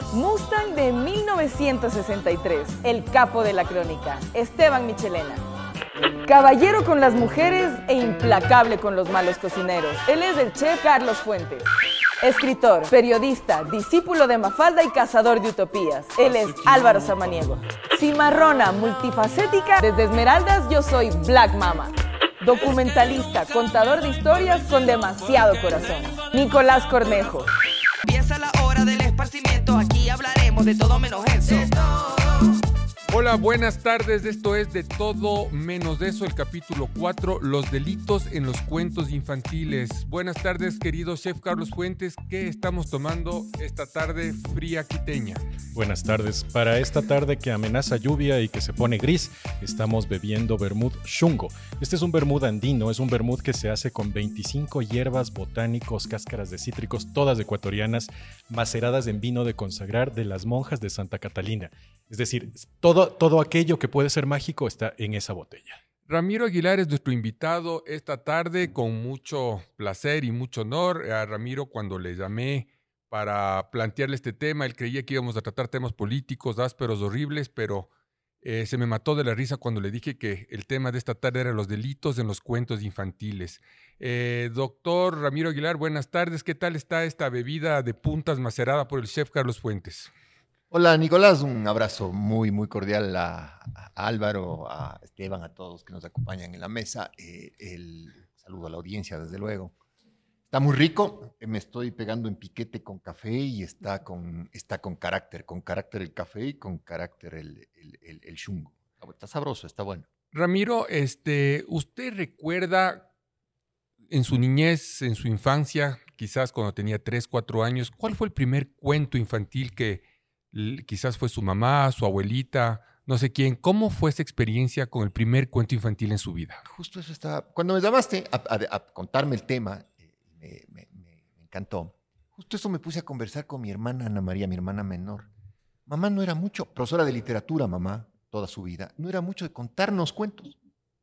Mustang de 1963, el capo de la crónica, Esteban Michelena. Caballero con las mujeres e implacable con los malos cocineros. Él es el chef Carlos Fuentes. Escritor, periodista, discípulo de Mafalda y cazador de utopías. Él es Álvaro Samaniego. Cimarrona, multifacética, desde Esmeraldas yo soy Black Mama. Documentalista, contador de historias con demasiado corazón. Nicolás Cornejo. Empieza la hora del esparcimiento, aquí hablaremos de todo menos eso. Hola, buenas tardes, esto es De Todo Menos Eso, el capítulo 4, los delitos en los cuentos infantiles. Buenas tardes, querido chef Carlos Fuentes, ¿qué estamos tomando esta tarde fría quiteña? Buenas tardes, para esta tarde que amenaza lluvia y que se pone gris, estamos bebiendo vermut chungo. Este es un vermut andino, es un vermut que se hace con 25 hierbas, botánicos, cáscaras de cítricos, todas ecuatorianas, maceradas en vino de consagrar de las monjas de Santa Catalina. Es decir, todo aquello que puede ser mágico está en esa botella. Ramiro Aguilar es nuestro invitado esta tarde, con mucho placer y mucho honor. A Ramiro, cuando le llamé para plantearle este tema, él creía que íbamos a tratar temas políticos, ásperos, horribles, pero se me mató de la risa cuando le dije que el tema de esta tarde era los delitos en los cuentos infantiles. Doctor Ramiro Aguilar, buenas tardes. ¿Qué tal está esta bebida de puntas macerada por el chef Carlos Fuentes? Hola Nicolás, un abrazo muy cordial a Álvaro, a Esteban, a todos que nos acompañan en la mesa. El saludo a la audiencia, desde luego. Está muy rico, me estoy pegando en piquete con café y está con carácter el café y con carácter el chungo. Está sabroso, está bueno. Ramiro, ¿usted recuerda en su niñez, en su infancia, quizás cuando tenía 3, 4 años, cuál fue el primer cuento infantil que quizás fue su mamá, su abuelita, no sé quién? ¿Cómo fue esa experiencia con el primer cuento infantil en su vida? Justo eso estaba. Cuando me llamaste a contarme el tema, me encantó. Justo eso me puse a conversar con mi hermana Ana María, mi hermana menor. Mamá no era mucho, profesora de literatura, mamá, toda su vida, no era mucho de contarnos cuentos.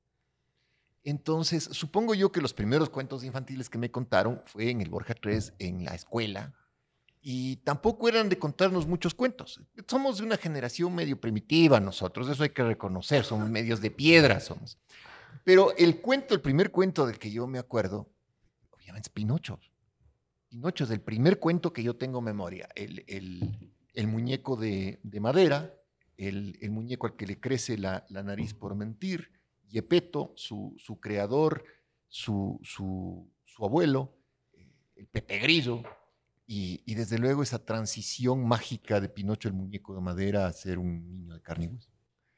Entonces, supongo yo que los primeros cuentos infantiles que me contaron fue en el Borja 3, en la escuela. Y tampoco eran de contarnos muchos cuentos. Somos de una generación medio primitiva nosotros, eso hay que reconocer, somos medios de piedra somos. Pero el primer cuento del que yo me acuerdo, obviamente es Pinocho. Pinocho es el primer cuento que yo tengo memoria. El muñeco de madera, el muñeco al que le crece la nariz por mentir, Gepetto, su creador, su abuelo, el Pepe Grillo. Y desde luego esa transición mágica de Pinocho, el muñeco de madera, a ser un niño de carne y hueso.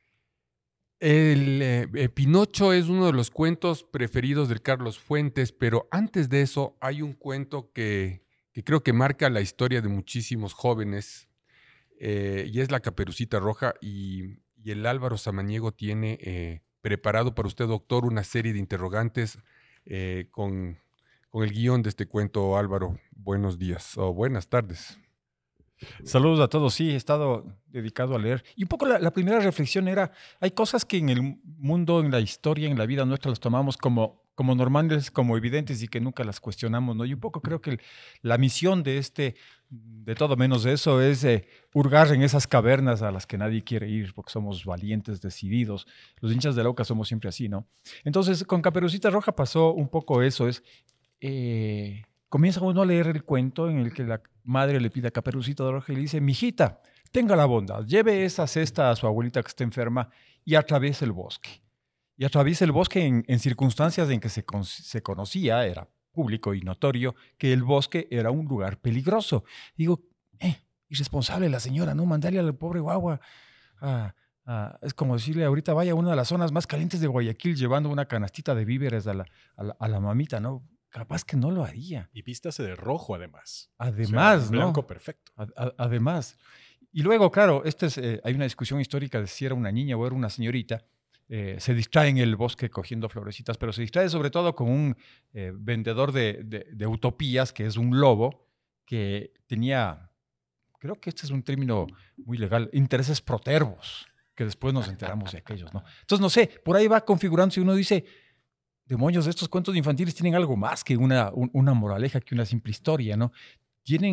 Pinocho es uno de los cuentos preferidos de Carlos Fuentes, pero antes de eso hay un cuento que creo que marca la historia de muchísimos jóvenes, y es La Caperucita Roja, y el Álvaro Samaniego tiene preparado para usted, doctor, una serie de interrogantes con el guión de este cuento. Álvaro, buenos días o buenas tardes. Saludos a todos. Sí, he estado dedicado a leer. Y un poco la primera reflexión era, hay cosas que en el mundo, en la historia, en la vida nuestra las tomamos como normales, como evidentes y que nunca las cuestionamos, ¿no? Y un poco creo que la misión de todo menos eso, es hurgar en esas cavernas a las que nadie quiere ir porque somos valientes, decididos. Los hinchas de la Oca somos siempre así, ¿no? Entonces, con Caperucita Roja pasó un poco eso, comienza uno a leer el cuento en el que la madre le pide a Caperucita Roja y le dice: mijita, tenga la bondad, lleve esa cesta a su abuelita que está enferma y atraviese el bosque. Y atraviesa el bosque en circunstancias en que se conocía, era público y notorio, que el bosque era un lugar peligroso. Digo, irresponsable la señora, ¿no? Mandarle al pobre guagua es como decirle ahorita vaya a una de las zonas más calientes de Guayaquil llevando una canastita de víveres a la mamita, ¿no? Capaz que no lo haría. Y vístase de rojo, además. Además, o sea, blanco, ¿no? Perfecto. Además. Y luego, claro, hay una discusión histórica de si era una niña o era una señorita. Se distrae en el bosque cogiendo florecitas, pero se distrae sobre todo con un vendedor de utopías, que es un lobo, que tenía, creo que este es un término muy legal, intereses protervos, que después nos enteramos de aquellos, ¿no? Entonces, no sé, por ahí va configurándose y uno dice, demonios, estos cuentos infantiles tienen algo más que una moraleja, que una simple historia, ¿no? Tienen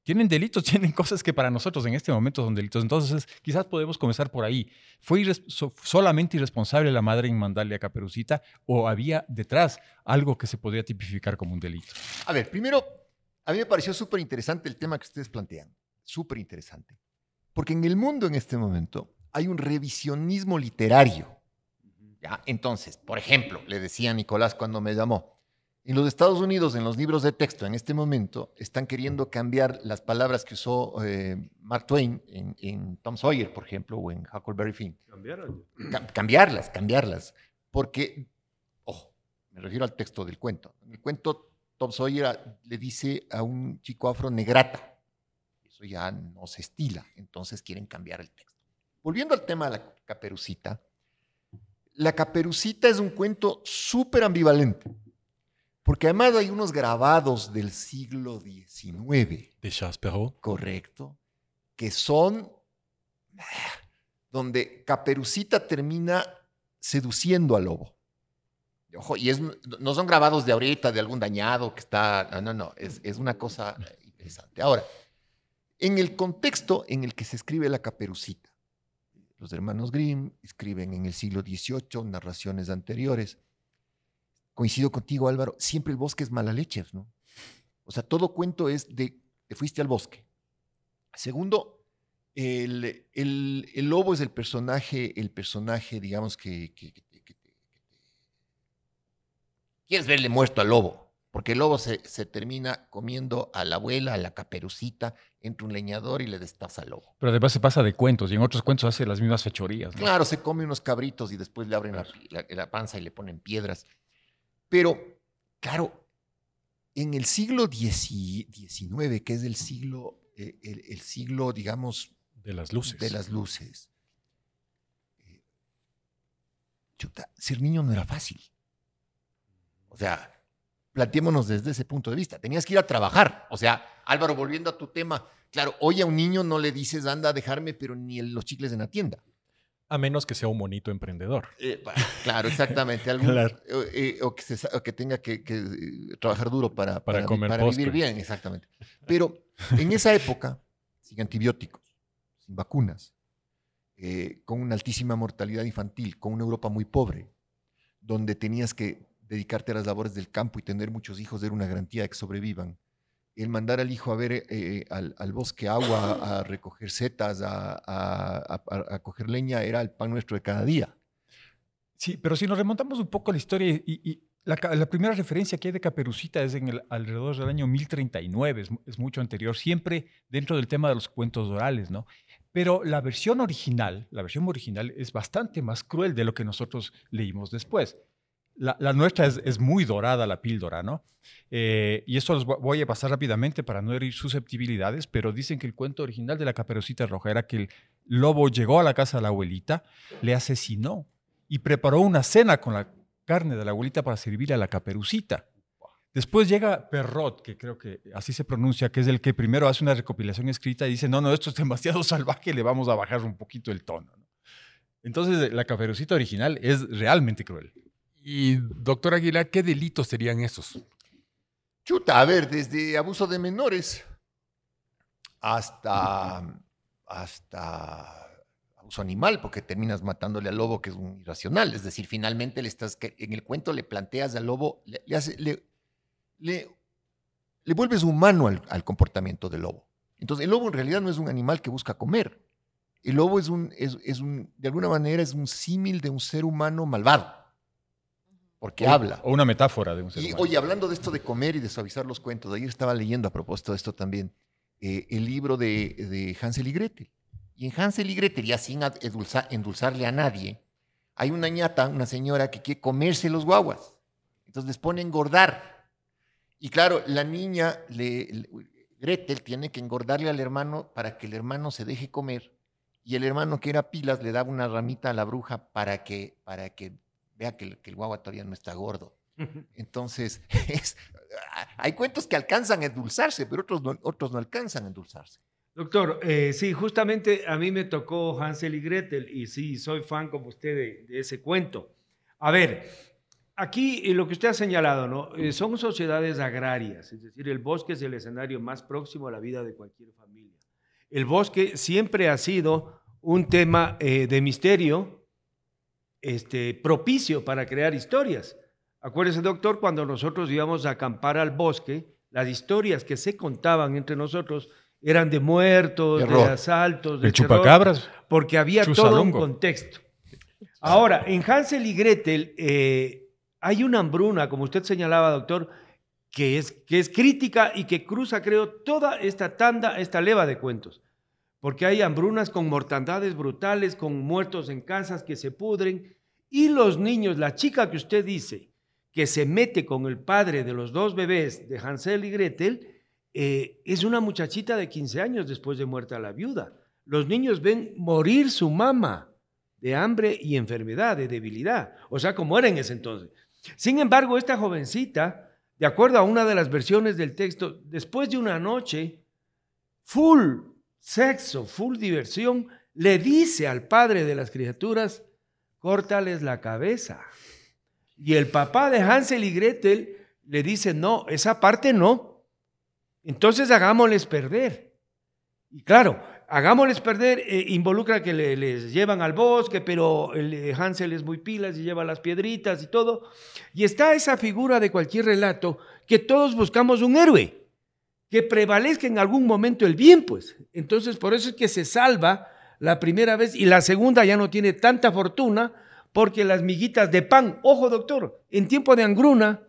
tienen delitos, tienen cosas que para nosotros en este momento son delitos. Entonces, quizás podemos comenzar por ahí. ¿Fue solamente irresponsable la madre en mandarle a Caperucita o había detrás algo que se podría tipificar como un delito? A ver, primero, a mí me pareció súper interesante el tema que ustedes plantean. Súper interesante. Porque en el mundo en este momento hay un revisionismo literario. ¿Ya? Entonces, por ejemplo, le decía a Nicolás cuando me llamó, en los Estados Unidos, en los libros de texto, en este momento, están queriendo cambiar las palabras que usó Mark Twain en Tom Sawyer, por ejemplo, o en Huckleberry Finn. Cambiarlas. Porque, ojo, me refiero al texto del cuento. En el cuento, Tom Sawyer le dice a un chico afro negrata. Eso ya no se estila, entonces quieren cambiar el texto. Volviendo al tema de la Caperucita, la Caperucita es un cuento súper ambivalente. Porque además hay unos grabados del siglo XIX. De Charles Perrault. Correcto. Que son donde Caperucita termina seduciendo al lobo. Ojo, y no son grabados de ahorita, de algún dañado que está... No. Es una cosa interesante. Ahora, en el contexto en el que se escribe la Caperucita, los hermanos Grimm escriben en el siglo XVIII narraciones anteriores. Coincido contigo, Álvaro, siempre el bosque es mala leche, ¿no? O sea, todo cuento es de te fuiste al bosque. Segundo, el lobo es el personaje, digamos, que quieres verle muerto al lobo, porque el lobo se termina comiendo a la abuela, a la Caperucita, entra un leñador y le destaza al lobo. Pero además se pasa de cuentos y en otros cuentos hace las mismas fechorías, ¿no? Claro, se come unos cabritos y después le abren la panza y le ponen piedras. Pero, claro, en el siglo XIX, que es el siglo, digamos... De las luces. Chuta, ser niño no era fácil. O sea, planteémonos desde ese punto de vista. Tenías que ir a trabajar. O sea, Álvaro, volviendo a tu tema, claro, hoy a un niño no le dices, anda a dejarme, pero ni los chicles en la tienda. A menos que sea un monito emprendedor. Claro, exactamente. Claro. O que tenga que trabajar duro para vivir bien, exactamente. Pero en esa época, sin antibióticos, sin vacunas, con una altísima mortalidad infantil, con una Europa muy pobre, donde tenías que dedicarte a las labores del campo y tener muchos hijos era una garantía de que sobrevivan. El mandar al hijo a ver al bosque agua, a recoger setas, a coger leña, era el pan nuestro de cada día. Sí, pero si nos remontamos un poco a la historia y la primera referencia que hay de Caperucita es alrededor del año 1039, es mucho anterior, siempre dentro del tema de los cuentos orales, ¿no? Pero la versión original es bastante más cruel de lo que nosotros leímos después. La nuestra es muy dorada, la píldora, ¿no? Y esto los voy a pasar rápidamente para no herir susceptibilidades, pero dicen que el cuento original de la Caperucita Roja era que el lobo llegó a la casa de la abuelita, le asesinó y preparó una cena con la carne de la abuelita para servirle a la Caperucita. Después llega Perrault, que creo que así se pronuncia, que es el que primero hace una recopilación escrita y dice, no, esto es demasiado salvaje, le vamos a bajar un poquito el tono, ¿no? Entonces, la Caperucita original es realmente cruel. Y, doctor Aguilar, ¿qué delitos serían esos? Chuta, a ver, desde abuso de menores hasta abuso animal, porque terminas matándole al lobo, que es un irracional. Es decir, finalmente en el cuento le planteas al lobo, le vuelves humano al comportamiento del lobo. Entonces, el lobo en realidad no es un animal que busca comer. El lobo de alguna manera es un símil de un ser humano malvado. Porque habla. O una metáfora de un ser humano. Oye, hablando de esto de comer y de suavizar los cuentos, ayer estaba leyendo a propósito de esto también, el libro de Hansel y Gretel. Y en Hansel y Gretel, ya sin endulzarle a nadie, hay una ñata, una señora que quiere comerse los guaguas. Entonces les pone a engordar. Y claro, la niña, Gretel, tiene que engordarle al hermano para que el hermano se deje comer. Y el hermano, que era pilas, le daba una ramita a la bruja para que vea que el guagua todavía no está gordo. Entonces, hay cuentos que alcanzan a endulzarse, pero otros no alcanzan a endulzarse. Doctor, sí, justamente a mí me tocó Hansel y Gretel y sí, soy fan como usted de ese cuento. A ver, aquí lo que usted ha señalado, ¿no? Son sociedades agrarias, es decir, el bosque es el escenario más próximo a la vida de cualquier familia. El bosque siempre ha sido un tema de misterio propicio para crear historias. Acuérdese, doctor, cuando nosotros íbamos a acampar al bosque, las historias que se contaban entre nosotros eran de muertos, Terror. de asaltos, de El terror, chupacabras. porque había todo un Chusalongo. contexto. Ahora, en Hansel y Gretel hay una hambruna, como usted señalaba, doctor, que es crítica y que cruza, creo, toda esta tanda, esta leva de cuentos. Porque hay hambrunas con mortandades brutales, con muertos en casas que se pudren, y los niños, la chica que usted dice, que se mete con el padre de los dos bebés de Hansel y Gretel, es una muchachita de 15 años después de muerta la viuda. Los niños ven morir su mamá de hambre y enfermedad, de debilidad, o sea, como era en ese entonces. Sin embargo, esta jovencita, de acuerdo a una de las versiones del texto, después de una noche full sexo, full diversión, le dice al padre de las criaturas, córtales la cabeza. Y el papá de Hansel y Gretel le dice, no, esa parte no. Entonces hagámosles perder. Y claro, hagámosles perder involucra que les llevan al bosque, pero Hansel es muy pilas y lleva las piedritas y todo. Y está esa figura de cualquier relato que todos buscamos un héroe, que prevalezca en algún momento el bien, pues. Entonces, por eso es que se salva la primera vez y la segunda ya no tiene tanta fortuna porque las miguitas de pan, ojo doctor, en tiempo de hambruna,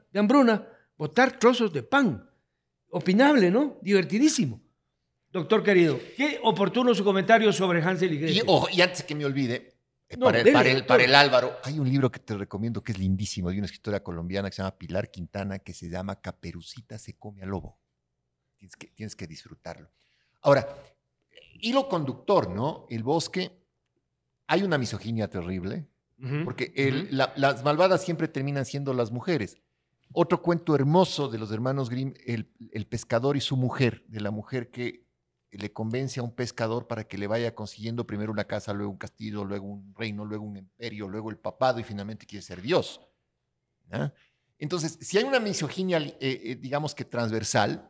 botar trozos de pan. Opinable, ¿no? Divertidísimo. Doctor querido, qué oportuno su comentario sobre Hansel y Gretel. Y antes que me olvide, No, para dele, el Álvaro, hay un libro que te recomiendo que es lindísimo, de una escritora colombiana que se llama Pilar Quintana, que se llama Caperucita se come al lobo. Tienes que disfrutarlo. Ahora, hilo conductor, ¿no? El bosque, hay una misoginia terrible, porque las malvadas siempre terminan siendo las mujeres. Otro cuento hermoso de los hermanos Grimm, el pescador y su mujer, de la mujer que le convence a un pescador para que le vaya consiguiendo primero una casa, luego un castillo, luego un reino, luego un imperio, luego el papado y finalmente quiere ser Dios. ¿Ah? Entonces, si hay una misoginia, digamos que transversal,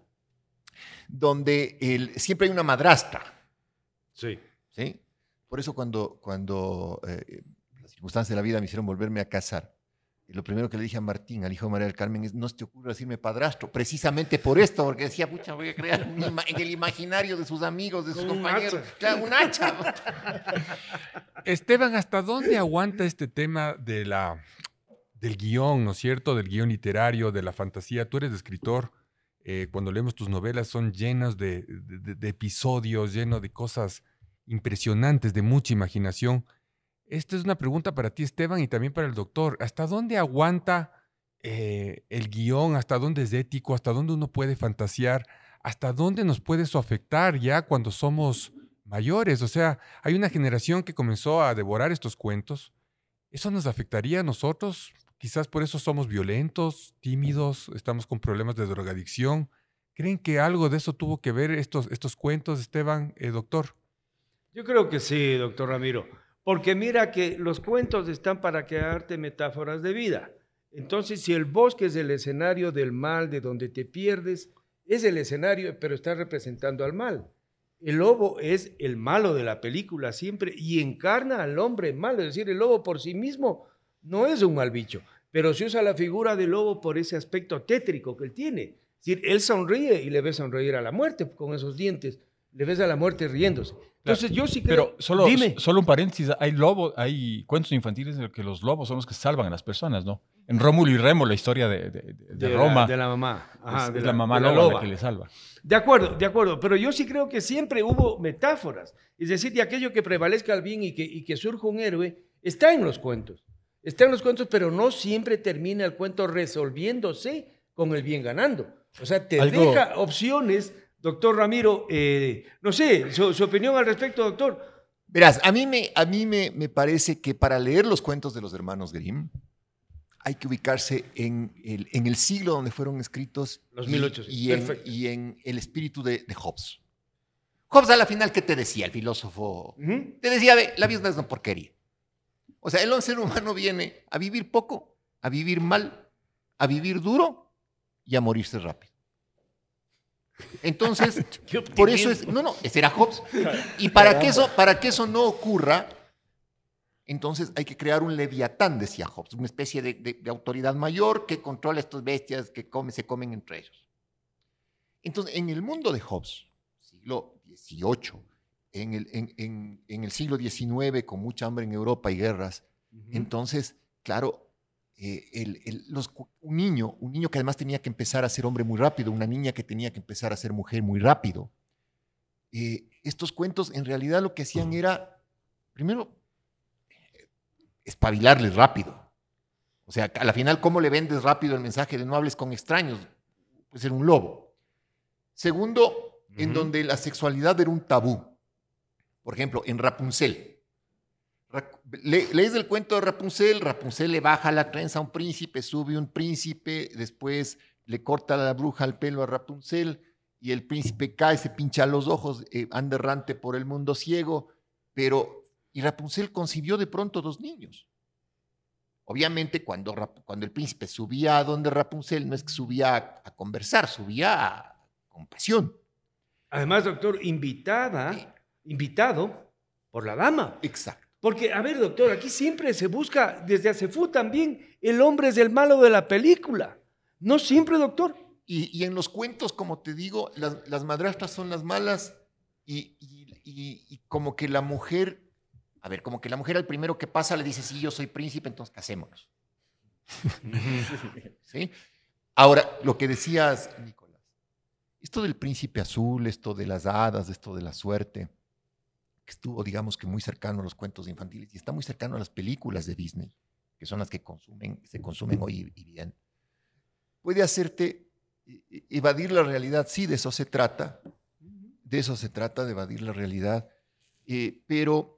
donde siempre hay una madrastra. Sí. ¿Sí? Por eso cuando las circunstancias de la vida me hicieron volverme a casar, lo primero que le dije a Martín, al hijo de María del Carmen, es: no se te ocurra decirme padrastro, precisamente por esto, porque decía, pucha, voy a crear en el imaginario de sus amigos, de sus compañeros, claro, un hacha. Esteban, ¿hasta dónde aguanta este tema del guión, ¿no es cierto? Del guión literario, de la fantasía. Tú eres escritor. Cuando leemos tus novelas son llenas de episodios, llenos de cosas impresionantes, de mucha imaginación. Esta es una pregunta para ti, Esteban, y también para el doctor. ¿Hasta dónde aguanta el guión? ¿Hasta dónde es ético? ¿Hasta dónde uno puede fantasear? ¿Hasta dónde nos puede eso afectar ya cuando somos mayores? O sea, hay una generación que comenzó a devorar estos cuentos. ¿Eso nos afectaría a nosotros? Quizás por eso somos violentos, tímidos, estamos con problemas de drogadicción. ¿Creen que algo de eso tuvo que ver estos cuentos, Esteban, doctor? Yo creo que sí, doctor Ramiro, porque mira que los cuentos están para crearte metáforas de vida. Entonces, si el bosque es el escenario del mal, de donde te pierdes, es el escenario, pero está representando al mal. El lobo es el malo de la película siempre y encarna al hombre malo, es decir, el lobo por sí mismo no es un mal bicho, pero se usa la figura del lobo por ese aspecto tétrico que él tiene. Es decir, él sonríe y le ves sonreír a la muerte con esos dientes, le ves a la muerte riéndose. Entonces yo sí creo... Pero dime. solo un paréntesis, hay cuentos infantiles en los que los lobos son los que salvan a las personas, ¿no? En Rómulo y Remo, la historia de Roma, de la mamá. Ajá, es la mamá de la loba la que le salva. De acuerdo, pero yo sí creo que siempre hubo metáforas, es decir, de aquello que prevalezca el bien y que surja un héroe, está en los cuentos. Está en los cuentos, pero no siempre termina el cuento resolviéndose con el bien ganando. O sea, te deja opciones, doctor Ramiro. No sé, su opinión al respecto, doctor. Verás, a mí me parece que para leer los cuentos de los hermanos Grimm hay que ubicarse en el siglo donde fueron escritos los 1800. y en el espíritu de Hobbes. Hobbes, a la final, ¿qué te decía el filósofo? Te decía, la vida es una porquería. O sea, el ser humano viene a vivir poco, a vivir mal, a vivir duro y a morirse rápido. Entonces, por eso es... No, ese era Hobbes. Y para que eso no ocurra, entonces hay que crear un leviatán, decía Hobbes, una especie de autoridad mayor que controla a estas bestias que se comen entre ellos. Entonces, en el mundo de Hobbes, siglo XVIII, en el siglo XIX, con mucha hambre en Europa y guerras, entonces, claro, un niño que además tenía que empezar a ser hombre muy rápido, una niña que tenía que empezar a ser mujer muy rápido, estos cuentos en realidad lo que hacían era, primero, espabilarles rápido. O sea, a la final, ¿cómo le vendes rápido el mensaje de no hables con extraños? Puede ser un lobo. Segundo, en donde la sexualidad era un tabú. Por ejemplo, en Rapunzel. Lees el cuento de Rapunzel, Rapunzel le baja la trenza a un príncipe, sube un príncipe, después le corta la bruja el pelo a Rapunzel y el príncipe cae, se pincha los ojos, anda errante por el mundo ciego, y Rapunzel concibió de pronto 2 niños. Obviamente, cuando el príncipe subía a donde Rapunzel, no es que subía a conversar, subía con pasión. Además, doctor, invitado por la dama. Exacto. Porque, a ver, doctor, aquí siempre se busca, desde Acefú también, el hombre es el malo de la película. No siempre, doctor. Y en los cuentos, como te digo, las madrastras son las malas y como que la mujer... A ver, como que la mujer al primero que pasa le dice, sí, yo soy príncipe, entonces casémonos. ¿Sí? Ahora, lo que decías, Nicolás, esto del príncipe azul, esto de las hadas, esto de la suerte, que estuvo, digamos que muy cercano a los cuentos infantiles y está muy cercano a las películas de Disney, que son las que se consumen hoy y bien, puede hacerte evadir la realidad. Sí, de eso se trata. De eso se trata, de evadir la realidad. Pero...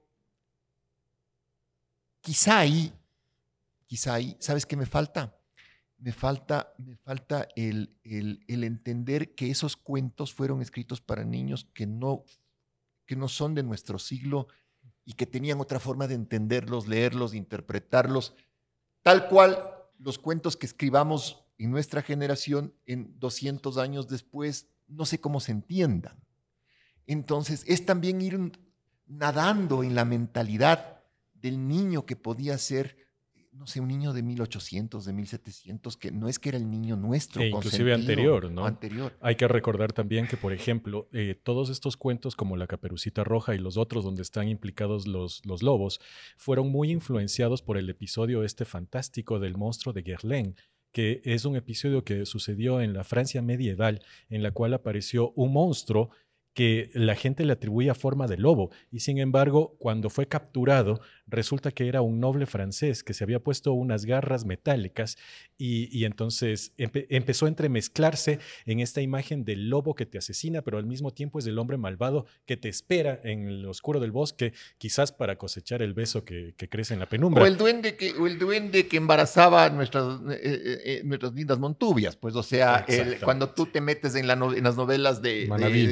Quizá ahí, ¿sabes qué me falta? Me falta el entender que esos cuentos fueron escritos para niños que no son de nuestro siglo y que tenían otra forma de entenderlos, leerlos, interpretarlos, tal cual los cuentos que escribamos en nuestra generación en 200 años después, no sé cómo se entiendan. Entonces, es también ir nadando en la mentalidad del niño que podía ser, no sé, un niño de 1800, de 1700, que no es que era el niño nuestro. Inclusive anterior, ¿no? Anterior. Hay que recordar también que, por ejemplo, todos estos cuentos como La Caperucita Roja y los otros donde están implicados los lobos, fueron muy influenciados por el episodio fantástico del monstruo de Guerlain, que es un episodio que sucedió en la Francia medieval, en la cual apareció un monstruo que la gente le atribuía forma de lobo, y sin embargo, cuando fue capturado, resulta que era un noble francés que se había puesto unas garras metálicas y entonces empezó a entremezclarse en esta imagen del lobo que te asesina, pero al mismo tiempo es el hombre malvado que te espera en el oscuro del bosque, quizás para cosechar el beso que crece en la penumbra. O el duende que embarazaba nuestras lindas montubias, pues, o sea, cuando tú te metes en las novelas de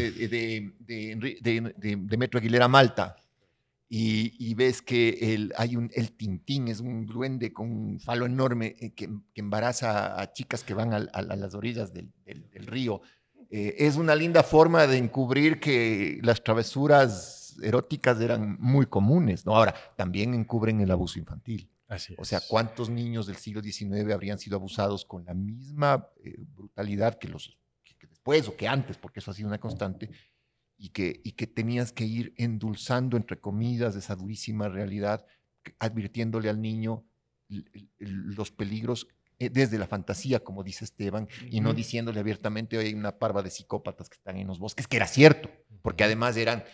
Metro Aguilera Malta y ves que el Tintín es un duende con un falo enorme que embaraza a chicas que van a las orillas del río. Es una linda forma de encubrir que las travesuras eróticas eran muy comunes, ¿no? Ahora, también encubren el abuso infantil. Así es. O sea, ¿cuántos niños del siglo XIX habrían sido abusados con la misma brutalidad que después o que antes, porque eso ha sido una constante, y que tenías que ir endulzando, entre comillas, esa durísima realidad, advirtiéndole al niño los peligros desde la fantasía, como dice Esteban, y no diciéndole abiertamente, hay una parva de psicópatas que están en los bosques, que era cierto, porque además eran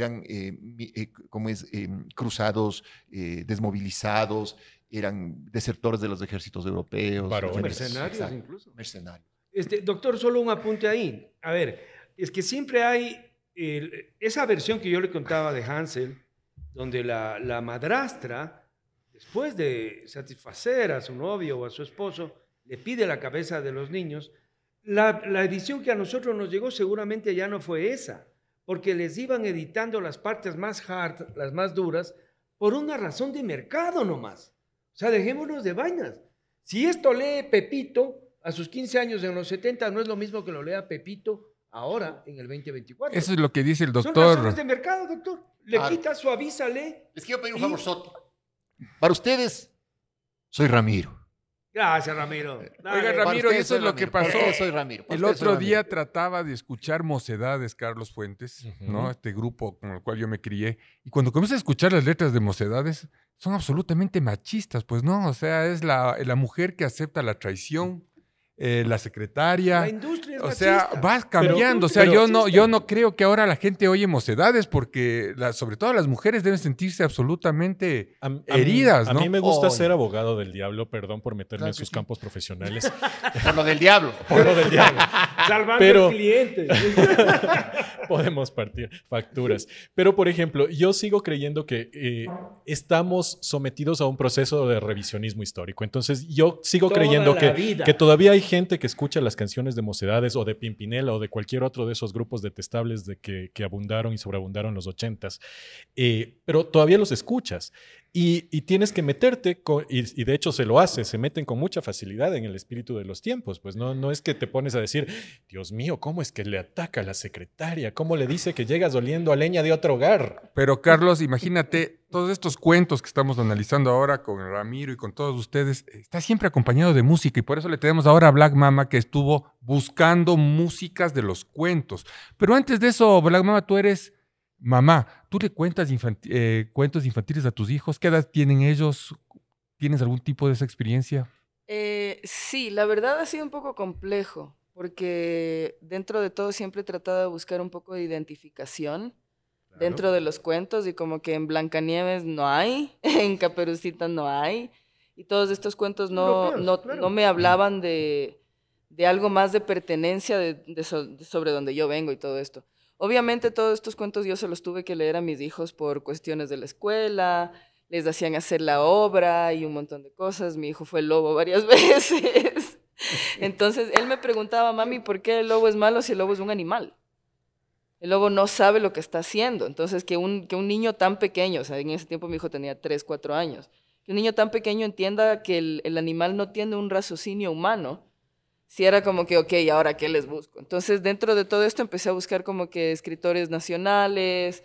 cruzados, desmovilizados, eran desertores de los ejércitos europeos. Mercenarios incluso. Mercenarios. Doctor, solo un apunte ahí. A ver, es que siempre hay esa versión que yo le contaba de Hansel, donde la madrastra, después de satisfacer a su novio o a su esposo, le pide la cabeza de los niños. La edición que a nosotros nos llegó seguramente ya no fue esa, porque les iban editando las partes más hard, las más duras, por una razón de mercado nomás. O sea, dejémonos de vainas. Si esto lee Pepito a sus 15 años en los 70, no es lo mismo que lo lea Pepito ahora en el 2024. Eso es lo que dice el Son doctor. razones de mercado, doctor. Le Claro. quita, suavízale. Les quiero pedir un favor, Soto. Para ustedes, soy Ramiro. Gracias, Ramiro. Dale. Oiga, Para Ramiro, ustedes eso es soy lo que Ramiro. Para pasó. ustedes soy Ramiro. Para El ustedes soy otro Ramiro. día trataba de escuchar Mocedades, Carlos Fuentes, ¿no? Este grupo con el cual yo me crié. Y cuando comienzo a escuchar las letras de Mocedades, son absolutamente machistas, pues, ¿no? O sea, es la mujer que acepta la traición, la secretaria. La industria es O sea, machista. vas cambiando. O sea, pero- yo no creo que ahora la gente oye Mocedades porque, sobre todo las mujeres deben sentirse absolutamente heridas, A ¿no? mí me gusta Oh, ser abogado del diablo, perdón por meterme Claro en que sus sí. campos profesionales. Por lo del diablo. Por lo del diablo. Salvando Pero- al cliente. Podemos partir facturas. Pero, por ejemplo, yo sigo creyendo que estamos sometidos a un proceso de revisionismo histórico. Entonces, yo sigo Toda creyendo la vida. que todavía hay gente que escucha las canciones de Mocedades o de Pimpinela o de cualquier otro de esos grupos detestables de que abundaron y sobreabundaron en los 80s. Pero todavía los escuchas. Y tienes que meterte, y de hecho se lo hace, se meten con mucha facilidad en el espíritu de los tiempos. Pues no es que te pones a decir, Dios mío, ¿cómo es que le ataca a la secretaria? ¿Cómo le dice que llegas oliendo a leña de otro hogar? Pero Carlos, imagínate, todos estos cuentos que estamos analizando ahora con Ramiro y con todos ustedes, está siempre acompañado de música y por eso le tenemos ahora a Black Mama que estuvo buscando músicas de los cuentos. Pero antes de eso, Black Mama, tú eres mamá. ¿Tú le cuentas cuentos infantiles a tus hijos? ¿Qué edad tienen ellos? ¿Tienes algún tipo de esa experiencia? Sí, la verdad ha sido un poco complejo, porque dentro de todo siempre he tratado de buscar un poco de identificación dentro de los cuentos y como que en Blancanieves no hay, en Caperucita no hay, y todos estos cuentos Europeos, claro. no me hablaban de algo más de pertenencia sobre donde yo vengo y todo esto. Obviamente todos estos cuentos yo se los tuve que leer a mis hijos por cuestiones de la escuela, les hacían hacer la obra y un montón de cosas. Mi hijo fue el lobo varias veces. Entonces él me preguntaba, mami, ¿por qué el lobo es malo si el lobo es un animal? El lobo no sabe lo que está haciendo. Entonces que un niño tan pequeño, o sea, en ese tiempo mi hijo tenía 3, 4 años, que un niño tan pequeño entienda que el animal no tiene un raciocinio humano, sí era como que, ok, ¿ahora qué les busco? Entonces, dentro de todo esto empecé a buscar como que escritores nacionales,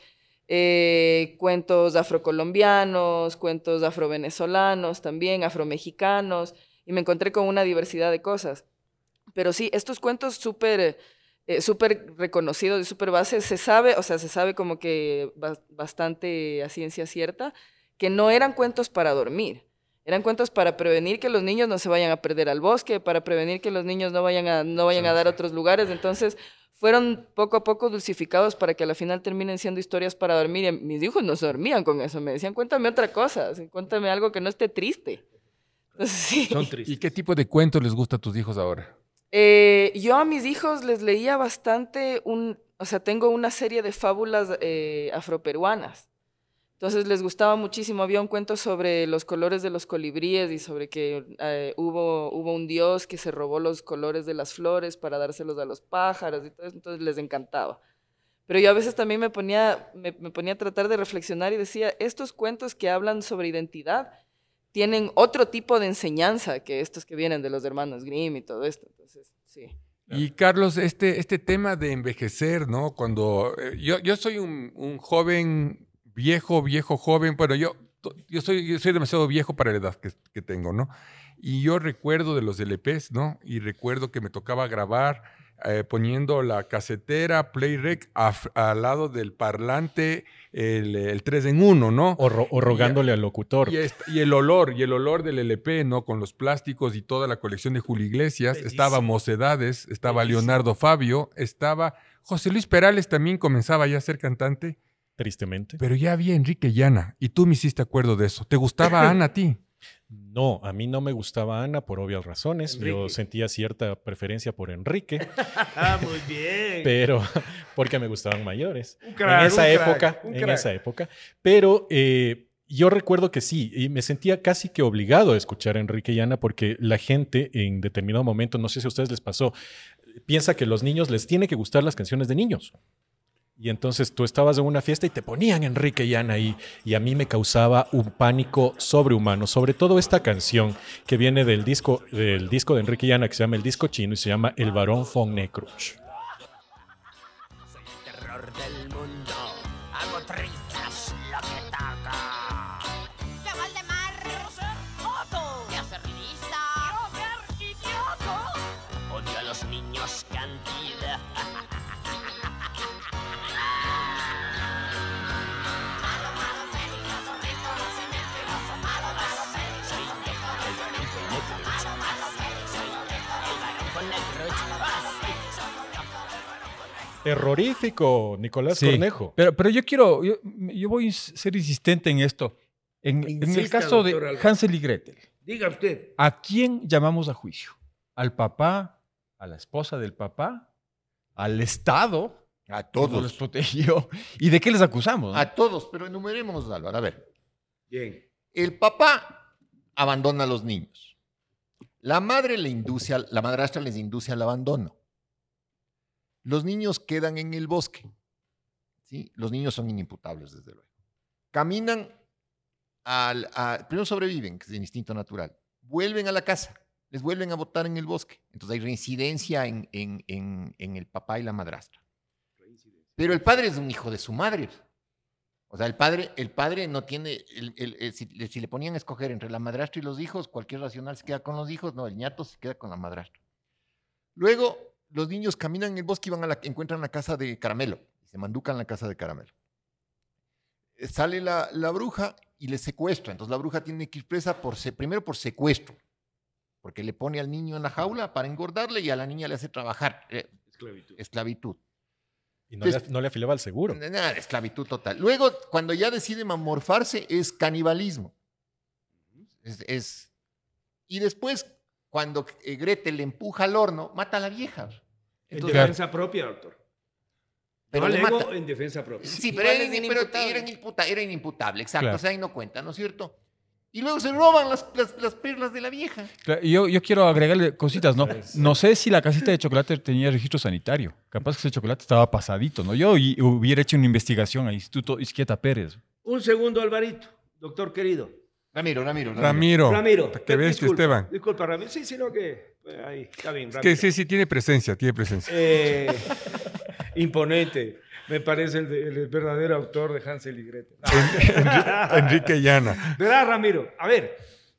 cuentos afrocolombianos, cuentos afrovenezolanos también, afromexicanos, y me encontré con una diversidad de cosas. Pero sí, estos cuentos súper reconocidos y súper base, se sabe como que bastante a ciencia cierta, que no eran cuentos para dormir. Eran cuentos para prevenir que los niños no se vayan a perder al bosque, para prevenir que los niños no vayan a dar a otros lugares. Entonces, fueron poco a poco dulcificados para que a la final terminen siendo historias para dormir. Y mis hijos no se dormían con eso. Me decían, cuéntame otra cosa, cuéntame algo que no esté triste. Entonces, sí. Son ¿Y tristes. qué tipo de cuentos les gusta a tus hijos ahora? Yo a mis hijos les leía bastante, tengo una serie de fábulas afroperuanas. Entonces les gustaba muchísimo. Había un cuento sobre los colores de los colibríes y sobre que hubo un dios que se robó los colores de las flores para dárselos a los pájaros y todo eso. Entonces les encantaba. Pero yo a veces también me ponía a tratar de reflexionar y decía, estos cuentos que hablan sobre identidad tienen otro tipo de enseñanza que estos que vienen de los hermanos Grimm y todo esto. Entonces, sí. Y Carlos, este tema de envejecer, ¿no? Cuando yo soy un joven, viejo, joven, bueno, yo soy demasiado viejo para la edad que tengo, ¿no? Y yo recuerdo de los LPs, ¿no? Y recuerdo que me tocaba grabar poniendo la casetera Playrec al lado del parlante, el 3 en 1, ¿no? O rogándole al locutor. Y el olor del LP, ¿no? Con los plásticos y toda la colección de Julio Iglesias. Bellísimo. Estaba Mocedades, estaba Bellísimo. Leonardo Fabio, estaba José Luis Perales también comenzaba ya a ser cantante, Tristemente. pero ya había Enrique Llana y tú me hiciste acuerdo de eso. ¿Te gustaba Ana a ti? No, a mí no me gustaba Ana por obvias razones. Yo Enrique. sentía cierta preferencia por Enrique, Ah, muy bien. pero porque me gustaban mayores. Un crack, en esa un crack, época, un en crack. esa época. Pero yo recuerdo que sí, y me sentía casi que obligado a escuchar a Enrique y Ana porque la gente en determinado momento, no sé si a ustedes les pasó, piensa que a los niños les tiene que gustar las canciones de niños. Y entonces tú estabas en una fiesta y te ponían Enrique y Ana ahí, y a mí me causaba un pánico sobrehumano, sobre todo esta canción que viene del disco de Enrique y Ana, que se llama El Disco Chino y se llama El Barón von Necruch. Soy el terror del mundo. Hago trizas lo que toca. ¡Que Valdemar! ¡Quiero ser Otto! ¡Quiero ser lista! ¡Quiero ser idioto! Odio a los niños cantida. Terrorífico, Nicolás Sí, Cornejo. pero yo voy a ser insistente en esto. En el Insista, caso de doctor Álvaro. Hansel y Gretel, Diga usted. ¿a quién llamamos a juicio? ¿Al papá? ¿A la esposa del papá? ¿Al Estado? A Que no les todos. protegió. ¿Y de qué les acusamos? ¿No? A todos, pero enumerémonos, Álvaro. A ver, Bien. el papá abandona a los niños. La madrastra les induce al abandono. Los niños quedan en el bosque. ¿Sí? Los niños son inimputables, desde luego. Caminan, primero sobreviven, que es el instinto natural. Vuelven a la casa, les vuelven a botar en el bosque. Entonces hay reincidencia en el papá y la madrastra. Pero el padre es un hijo de su madre. O sea, el padre no tiene, si le ponían a escoger entre la madrastra y los hijos, cualquier racional se queda con los hijos, no, el ñato se queda con la madrastra. Luego, los niños caminan en el bosque y encuentran la casa de Caramelo, y se manducan la casa de Caramelo. Sale la bruja y les secuestra, entonces la bruja tiene que ir presa primero por secuestro, porque le pone al niño en la jaula para engordarle y a la niña le hace trabajar, esclavitud. Y no le afilaba el seguro. Nada, esclavitud total. Luego, cuando ya decide morfarse, es canibalismo. Y después, cuando Gretel le empuja al horno, mata a la vieja. En Entonces, defensa propia, doctor. pero No le alego mata. en defensa propia. Sí, Igual pero es inimputable. era inimputable, exacto. Claro. O sea, ahí no cuenta, ¿no es cierto? Y luego se roban las perlas de la vieja. Claro, yo quiero agregarle cositas, ¿no? No sé si la casita de chocolate tenía registro sanitario. Capaz que ese chocolate estaba pasadito, ¿no? Yo hubiera hecho una investigación al Instituto Izquieta Pérez. Un segundo, Alvarito. Doctor querido. Ramiro. Ramiro. Que ves, disculpa, Esteban. Disculpa, Ramiro. Sí, sino que... ahí, está bien, Es Ramiro. que sí, tiene presencia. Imponente. Me parece el verdadero autor de Hansel y Gretel. Enrique y Ana. Verá, Ramiro, a ver,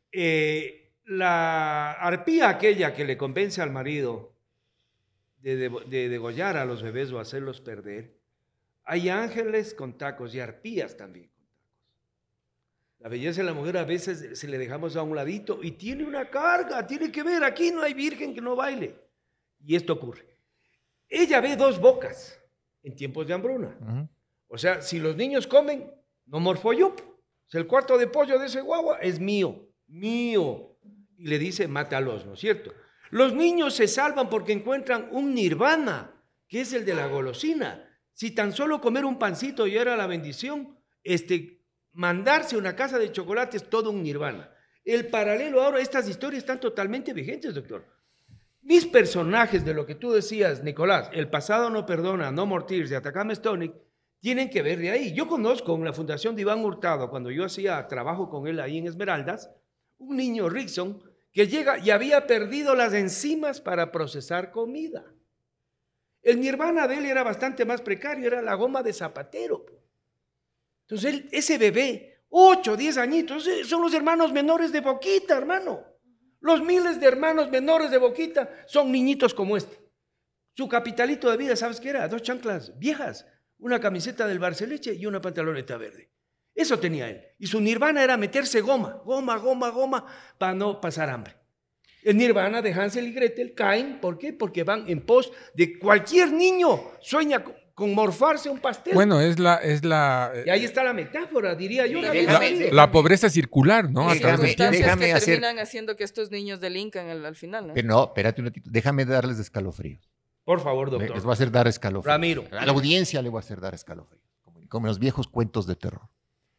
la arpía aquella que le convence al marido de degollar a los bebés o hacerlos perder, hay ángeles con tacos y arpías también con tacos. La belleza de la mujer a veces se le dejamos a un ladito y tiene una carga, tiene que ver, aquí no hay virgen que no baile. Y esto ocurre. Ella ve dos bocas en tiempos de hambruna. Ujú. O sea, si los niños comen, no morfo yo. O sea, el cuarto de pollo de ese guagua es mío. Y le dice, mátalos, ¿no es cierto? Los niños se salvan porque encuentran un nirvana, que es el de la golosina. Si tan solo comer un pancito ya era la bendición, mandarse una casa de chocolate es todo un nirvana. El paralelo ahora, estas historias están totalmente vigentes, doctor. Mis personajes de lo que tú decías, Nicolás, El pasado no perdona, No More Tears de Atacama Stonic, tienen que ver de ahí. Yo conozco en la fundación de Iván Hurtado, cuando yo hacía trabajo con él ahí en Esmeraldas, un niño, Rickson, que llega y había perdido las enzimas para procesar comida. El nirvana de él era bastante más precario, era la goma de zapatero. Entonces, ese bebé, 8, 10 añitos, son los hermanos menores de Boquita, hermano. Los miles de hermanos menores de Boquita son niñitos como este. Su capitalito de vida, ¿sabes qué era? 2 chanclas viejas, una camiseta del Barceleche y una pantaloneta verde. Eso tenía él. Y su nirvana era meterse goma, para no pasar hambre. El nirvana de Hansel y Gretel caen, ¿por qué? Porque van en pos de cualquier niño sueña con morfarse un pastel. Bueno, es la Y ahí está la metáfora, diría yo. la pobreza circular, ¿no? A través del tiempo. Circunstancias que hacer- terminan haciendo que estos niños delincan al final, ¿no? Pero no, espérate un ratito. Déjame darles escalofríos. Por favor, Les doctor. voy a hacer dar escalofríos. Ramiro. A la audiencia le voy a hacer dar escalofríos. Como en los viejos cuentos de terror.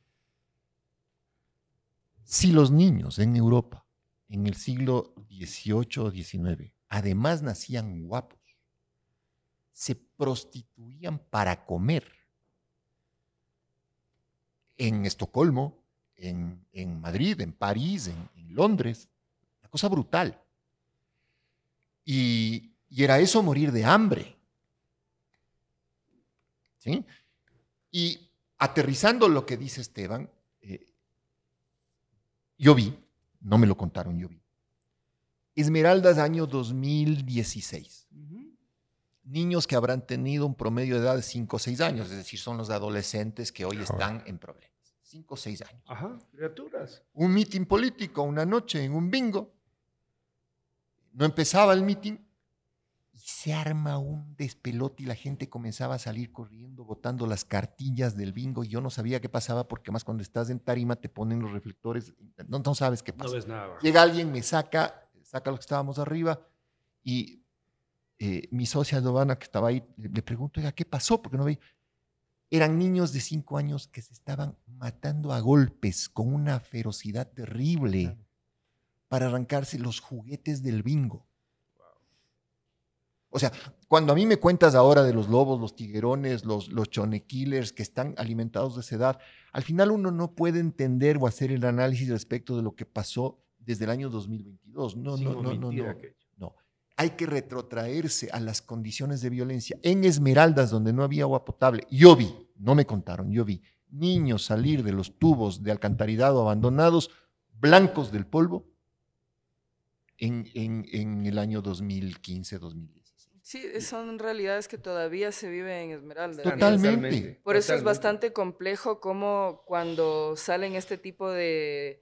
Si los niños en Europa, en el siglo XVIII o XIX, además nacían guapos, se prostituían para comer. En Estocolmo, en Madrid, en París, en Londres. Una cosa brutal. Y era eso morir de hambre. ¿Sí? Y aterrizando lo que dice Esteban, yo vi, no me lo contaron, yo vi. Esmeraldas, año 2016. Niños que habrán tenido un promedio de edad de 5 o 6 años, es decir, son los adolescentes que hoy están en problemas. 5 o 6 años. Ajá, criaturas. Un mitin político, una noche en un bingo. No empezaba el mitin y se arma un despelote y la gente comenzaba a salir corriendo, botando las cartillas del bingo. Y yo no sabía qué pasaba porque más cuando estás en tarima te ponen los reflectores, no sabes qué pasa. No ves nada. Llega alguien, me saca lo que estábamos arriba y mi socia Giovanna, que estaba ahí, le pregunto, oiga, ¿qué pasó? Porque no veía. Eran niños de 5 años que se estaban matando a golpes con una ferocidad terrible para arrancarse los juguetes del bingo. O sea, cuando a mí me cuentas ahora de los lobos, los tiguerones, los chone killers que están alimentados de esa edad, al final uno no puede entender o hacer el análisis respecto de lo que pasó desde el año 2022. No. Hay que retrotraerse a las condiciones de violencia. En Esmeraldas, donde no había agua potable, yo vi, no me contaron, yo vi niños salir de los tubos de alcantarillado abandonados, blancos del polvo, en el año 2015-2016. Sí, son realidades que todavía se viven en Esmeralda. Totalmente. Por eso es bastante complejo cómo cuando salen este tipo de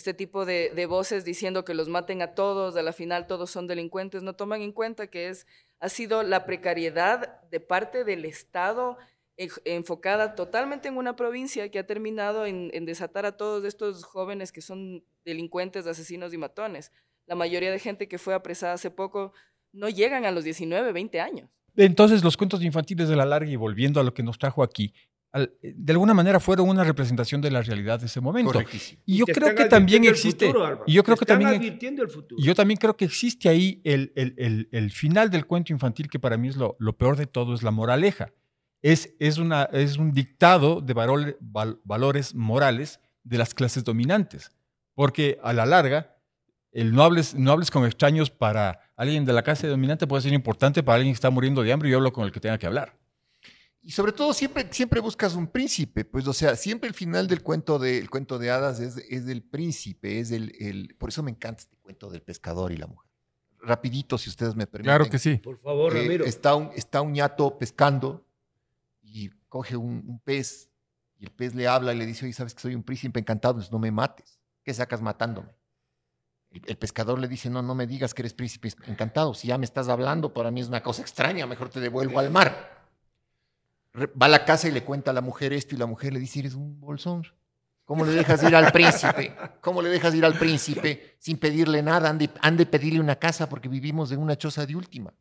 voces diciendo que los maten a todos, a la final todos son delincuentes, no toman en cuenta que ha sido la precariedad de parte del Estado enfocada totalmente en una provincia que ha terminado en desatar a todos estos jóvenes que son delincuentes, asesinos y matones. La mayoría de gente que fue apresada hace poco no llegan a los 19, 20 años. Entonces, los cuentos infantiles de la larga, y volviendo a lo que nos trajo aquí, de alguna manera fueron una representación de la realidad de ese momento. Correctísimo. Y yo creo que también existe, y yo creo que también, advirtiendo el futuro. y yo también creo que existe ahí el final del cuento infantil, que para mí es lo peor de todo, es la moraleja. Es un dictado de valores morales de las clases dominantes, porque a la larga el no hables con extraños para alguien de la clase dominante puede ser importante para alguien que está muriendo de hambre y yo hablo con el que tenga que hablar. Y sobre todo siempre buscas un príncipe, pues, o sea, siempre el final del cuento de hadas es del príncipe, por eso me encanta este cuento del pescador y la mujer. Rapidito, si ustedes me permiten. Claro que sí. Por favor, Ramiro. Está un ñato pescando y coge un pez y el pez le habla y le dice, oye, sabes que soy un príncipe encantado, pues no me mates. ¿Qué sacas matándome? El pescador le dice, no me digas que eres príncipe encantado. Si ya me estás hablando, para mí es una cosa extraña, mejor te devuelvo al mar. Va a la casa y le cuenta a la mujer esto y la mujer le dice, eres un bolsón. ¿Cómo le dejas ir al príncipe? ¿Cómo le dejas ir al príncipe sin pedirle nada? Han de pedirle una casa porque vivimos en una choza de última.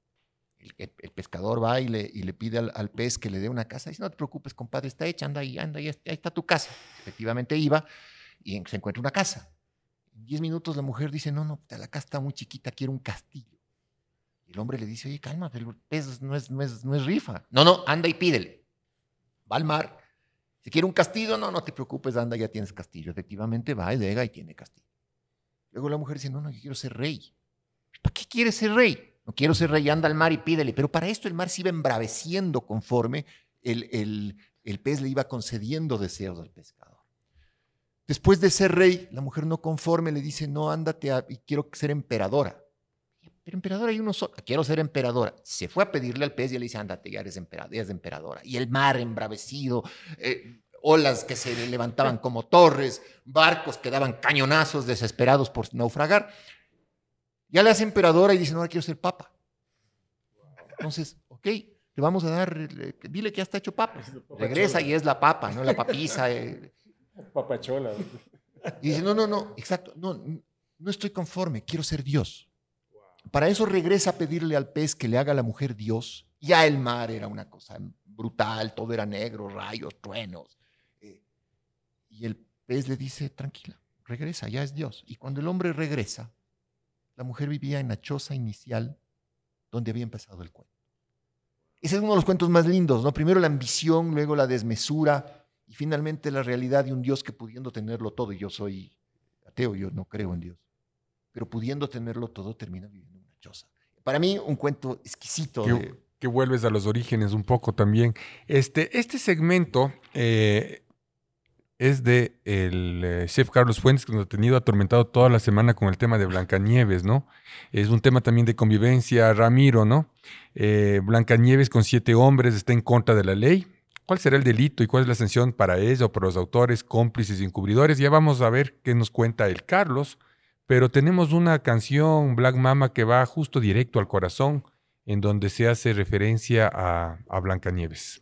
El pescador va y le pide al pez que le dé una casa. Dice, no te preocupes, compadre, está hecha, anda ahí está tu casa. Efectivamente iba y se encuentra una casa. En 10 minutos la mujer dice, no, la casa está muy chiquita, quiero un castillo. Y el hombre le dice, oye, calma, pero el pez no es rifa. No, anda y pídele. Va al mar. Si quiere un castillo, no te preocupes, anda, ya tienes castillo. Efectivamente va y llega y tiene castillo. Luego la mujer dice, no, yo quiero ser rey. ¿Para qué quieres ser rey? No quiero ser rey, anda al mar y pídele. Pero para esto el mar se iba embraveciendo conforme el pez le iba concediendo deseos al pescador. Después de ser rey, la mujer no conforme le dice, no, ándate y quiero ser emperadora. Pero emperadora hay uno solo. Quiero ser emperadora. Se fue a pedirle al pez y le dice, ándate, ya eres emperadora. Y el mar embravecido, olas que se levantaban como torres, barcos que daban cañonazos desesperados por naufragar. Ya le hace emperadora y dice, no, ahora quiero ser papa. Entonces, ok, le vamos a dar, dile que ya está hecho papa. Regresa y es la papa, no la papisa. Papachola. Y dice, no, exacto, no estoy conforme, quiero ser Dios. Para eso regresa a pedirle al pez que le haga a la mujer Dios. Ya el mar era una cosa brutal, todo era negro, rayos, truenos. Y el pez le dice, tranquila, regresa, ya es Dios. Y cuando el hombre regresa, la mujer vivía en la choza inicial donde había empezado el cuento. Ese es uno de los cuentos más lindos, ¿no? Primero la ambición, luego la desmesura y finalmente la realidad de un Dios que pudiendo tenerlo todo, y yo soy ateo, yo no creo en Dios, pero pudiendo tenerlo todo termina viviendo en una choza. Para mí un cuento exquisito. Que vuelves a los orígenes un poco también. Este segmento es de el chef Carlos Fuentes, que nos ha tenido atormentado toda la semana con el tema de Blancanieves, ¿no? Es un tema también de convivencia, Ramiro, ¿no? Blancanieves con 7 hombres está en contra de la ley. ¿Cuál será el delito y cuál es la sanción para ella o para los autores, cómplices y encubridores? Ya vamos a ver qué nos cuenta el Carlos, pero tenemos una canción, Black Mama, que va justo directo al corazón, en donde se hace referencia a Blancanieves.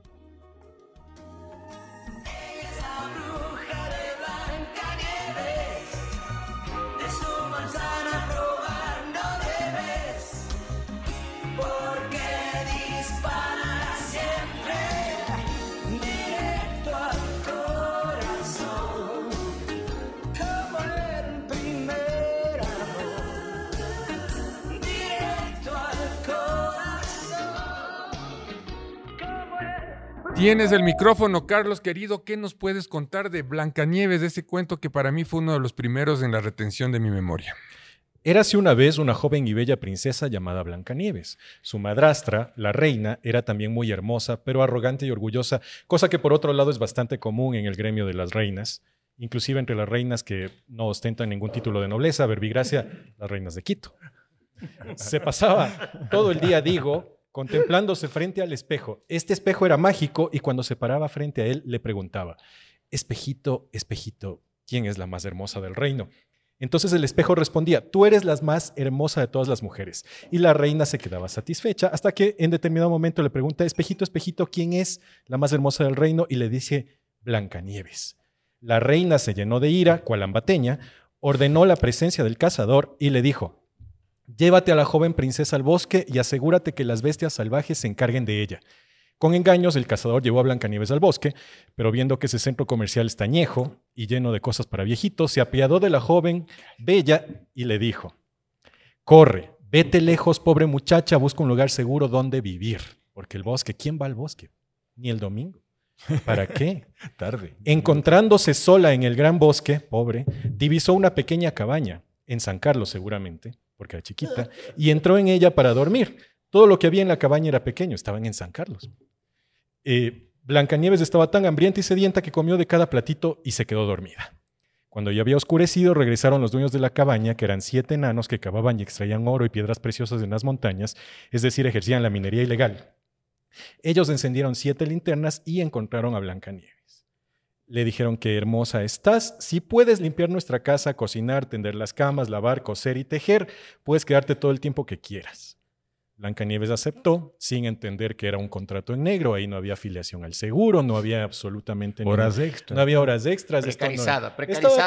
Tienes el micrófono, Carlos, querido. ¿Qué nos puedes contar de Blancanieves, de ese cuento que para mí fue uno de los primeros en la retención de mi memoria? Érase una vez una joven y bella princesa llamada Blancanieves. Su madrastra, la reina, era también muy hermosa, pero arrogante y orgullosa, cosa que por otro lado es bastante común en el gremio de las reinas, inclusive entre las reinas que no ostentan ningún título de nobleza, verbigracia, las reinas de Quito. Se pasaba todo el día, contemplándose frente al espejo. Este espejo era mágico y cuando se paraba frente a él le preguntaba: espejito, espejito, ¿quién es la más hermosa del reino? Entonces el espejo respondía: tú eres la más hermosa de todas las mujeres. Y la reina se quedaba satisfecha hasta que en determinado momento le pregunta: espejito, espejito, ¿quién es la más hermosa del reino? Y le dice: Blancanieves. La reina se llenó de ira, cual ambateña, ordenó la presencia del cazador y le dijo: llévate a la joven princesa al bosque y asegúrate que las bestias salvajes se encarguen de ella. Con engaños, el cazador llevó a Blancanieves al bosque, pero viendo que ese centro comercial está añejo y lleno de cosas para viejitos, se apiadó de la joven bella y le dijo: corre, vete lejos, pobre muchacha, busca un lugar seguro donde vivir. Porque el bosque, ¿quién va al bosque? Ni el domingo. ¿Para qué? Tarde. Encontrándose sola en el gran bosque, pobre, divisó una pequeña cabaña, en San Carlos seguramente, porque era chiquita, y entró en ella para dormir. Todo lo que había en la cabaña era pequeño, estaban en San Carlos. Blancanieves estaba tan hambrienta y sedienta que comió de cada platito y se quedó dormida. Cuando ya había oscurecido, regresaron los dueños de la cabaña, que eran 7 enanos que cavaban y extraían oro y piedras preciosas en las montañas, es decir, ejercían la minería ilegal. Ellos encendieron 7 linternas y encontraron a Blancanieves. Le dijeron: qué hermosa estás, si puedes limpiar nuestra casa, cocinar, tender las camas, lavar, coser y tejer, puedes quedarte todo el tiempo que quieras. Blancanieves aceptó, sin entender que era un contrato en negro. Ahí no había afiliación al seguro, no había absolutamente horas extras. No había horas extras. Precarizada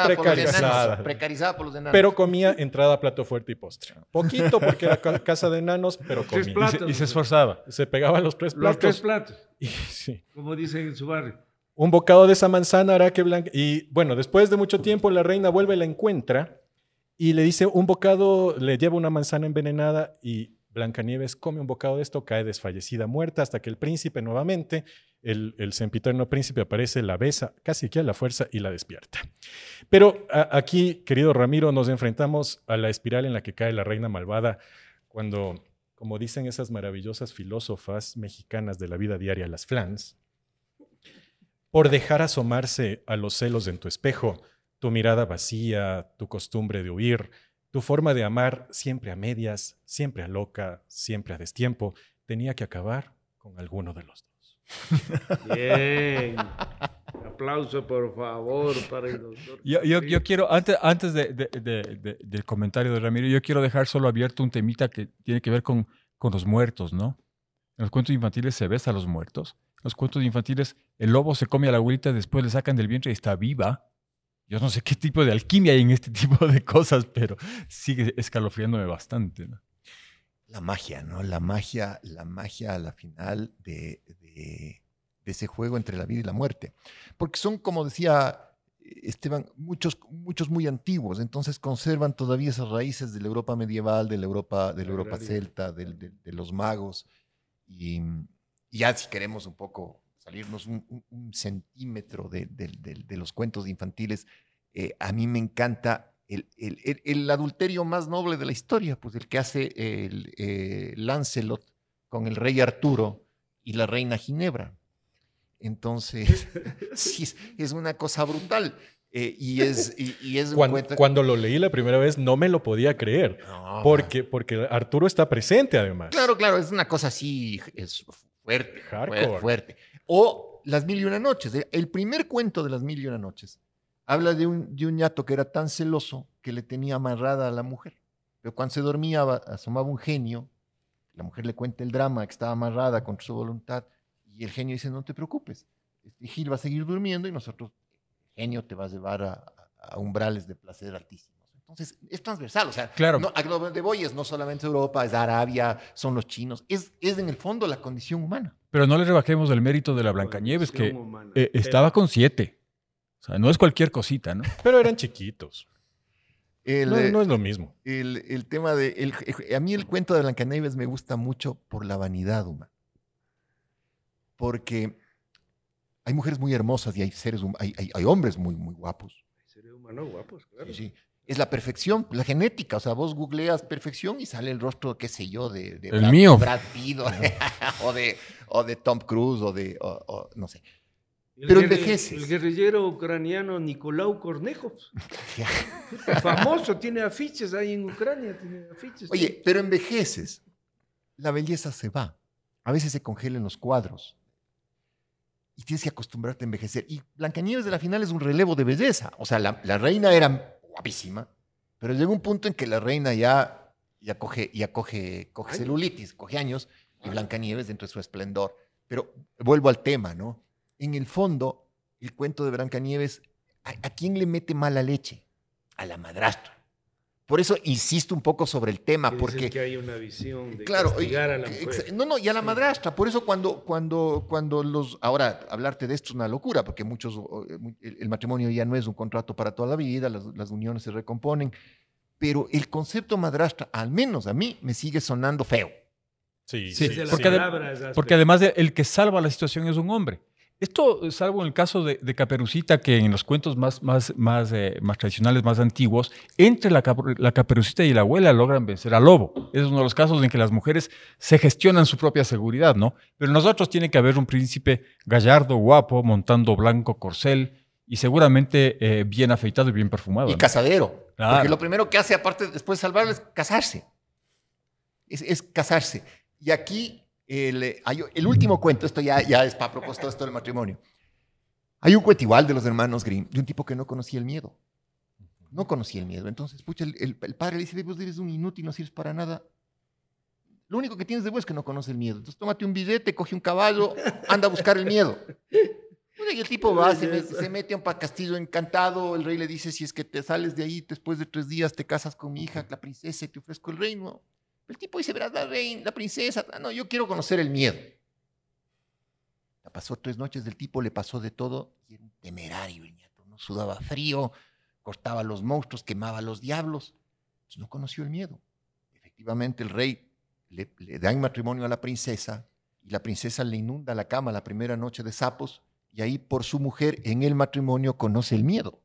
por los enanos. Pero comía entrada, plato fuerte y postre. Poquito porque era casa de enanos, pero comía. 3 platos. Y se esforzaba. Se pegaban los 3 platos. Los 3 platos. Y, sí. Como dicen en su barrio. Un bocado de esa manzana hará que Y bueno, después de mucho tiempo la reina vuelve y la encuentra y le dice: un bocado, le lleva una manzana envenenada y Blancanieves come un bocado de esto, cae desfallecida, muerta, hasta que el príncipe nuevamente, el sempiterno príncipe aparece, la besa, casi que a la fuerza y la despierta. Pero aquí, querido Ramiro, nos enfrentamos a la espiral en la que cae la reina malvada cuando, como dicen esas maravillosas filósofas mexicanas de la vida diaria, las flans, por dejar asomarse a los celos en tu espejo, tu mirada vacía, tu costumbre de huir, tu forma de amar siempre a medias, siempre a loca, siempre a destiempo, tenía que acabar con alguno de los dos. Bien. Aplauso, por favor, para el doctor. Yo quiero, antes del comentario de Ramiro, yo quiero dejar solo abierto un temita que tiene que ver con los muertos, ¿no? En los cuentos infantiles se besa a los muertos. En los cuentos infantiles el lobo se come a la abuelita, después le sacan del vientre y está viva. Yo no sé qué tipo de alquimia hay en este tipo de cosas, pero sigue escalofriándome bastante, ¿no? La magia, ¿no? La magia a la final de ese juego entre la vida y la muerte. Porque son, como decía Esteban, muchos muy antiguos, entonces conservan todavía esas raíces de la Europa medieval, de la Europa celta, de los magos. y ya si queremos un poco salirnos un centímetro de los cuentos infantiles, a mí me encanta el adulterio más noble de la historia, pues el que hace Lancelot con el rey Arturo y la reina Ginebra. Entonces, sí, es una cosa brutal. Y es un cuento... Cuando lo leí la primera vez no me lo podía creer, No, porque Arturo está presente además. Claro, es una cosa así, es fuerte, Hardcore. fuerte. O Las Mil y Una Noches. El primer cuento de Las Mil y Una Noches habla de un ñato que era tan celoso que le tenía amarrada a la mujer. Pero cuando se dormía asomaba un genio, la mujer le cuenta el drama, que estaba amarrada contra su voluntad, y el genio dice, no te preocupes, Gil va a seguir durmiendo y nosotros, el genio te va a llevar a umbrales de placer altísimos. Entonces, es transversal, o sea, Claro. no, a donde voy es no solamente Europa, es Arabia, son los chinos, es en el fondo la condición humana. Pero no le rebajemos el mérito de la Blancanieves, que Condición humana. estaba con 7. O sea, no es cualquier cosita, ¿no? Pero eran chiquitos. El, No es lo mismo. el tema de... a mí el cuento de Blancanieves me gusta mucho por la vanidad humana. Porque hay mujeres muy hermosas y hay hay hombres muy, muy guapos. Seres humanos guapos, claro. Sí. Es la perfección, la genética. O sea, vos googleas perfección y sale el rostro, qué sé yo, de El mío. Brad Pitt o de Tom Cruise o no sé. El Pero guerri- envejeces. El guerrillero ucraniano Nicolau Kornejov. Famoso, tiene afiches ahí en Ucrania. Tiene afiches. Oye, pero envejeces. La belleza se va. A veces se congelan los cuadros. Y tienes que acostumbrarte a envejecer. Y Blancanieves de la final es un relevo de belleza. O sea, la reina era guapísima, pero llegó un punto en que la reina ya coge celulitis, coge años, y Blancanieves dentro de su esplendor. Pero vuelvo al tema, ¿no? En el fondo, el cuento de Blancanieves, ¿a quién le mete mala leche? A la madrastra. Por eso insisto un poco sobre el tema, Dicen porque... que hay una visión de Claro, castigar a la mujer. no, y a la madrastra. Por eso cuando los... Ahora, hablarte de esto es una locura, porque el matrimonio ya no es un contrato para toda la vida, las uniones se recomponen, pero el concepto madrastra, al menos a mí, me sigue sonando feo. Sí, Sí, Desde la porque, palabra es áspero. porque además el que salva la situación es un hombre. Esto, salvo en el caso de Caperucita, que en los cuentos más tradicionales, más antiguos, entre la Caperucita y la abuela logran vencer al lobo. Es uno de los casos en que las mujeres se gestionan su propia seguridad, ¿no? Pero nosotros tiene que haber un príncipe gallardo, guapo, montando blanco corcel y seguramente bien afeitado y bien perfumado. Y ¿no? casadero. Claro. Porque lo primero que hace, aparte, después de salvarlo, es casarse. Es casarse. Y aquí, el último cuento, esto ya es para propósito esto del matrimonio. Hay un cuento igual de los hermanos Grimm, de un tipo que no conocía el miedo. No conocía el miedo. Entonces, pucha, el padre le dice, vos eres un inútil, no sirves para nada. Lo único que tienes de vos es que no conoces el miedo. Entonces, tómate un billete, coge un caballo, anda a buscar el miedo. Y el tipo va, se mete a un castillo encantado. El rey le dice, si es que te sales de ahí después de 3 días, te casas con mi hija, la princesa, y te ofrezco el reino. El tipo dice, verás, la princesa, no, yo quiero conocer el miedo. La pasó 3 noches, del tipo le pasó de todo, y era un temerario el ñato, no sudaba frío, cortaba a los monstruos, quemaba a los diablos. Entonces no conoció el miedo. Efectivamente, el rey le da en matrimonio a la princesa, y la princesa le inunda la cama la primera noche de sapos, y ahí por su mujer en el matrimonio conoce el miedo.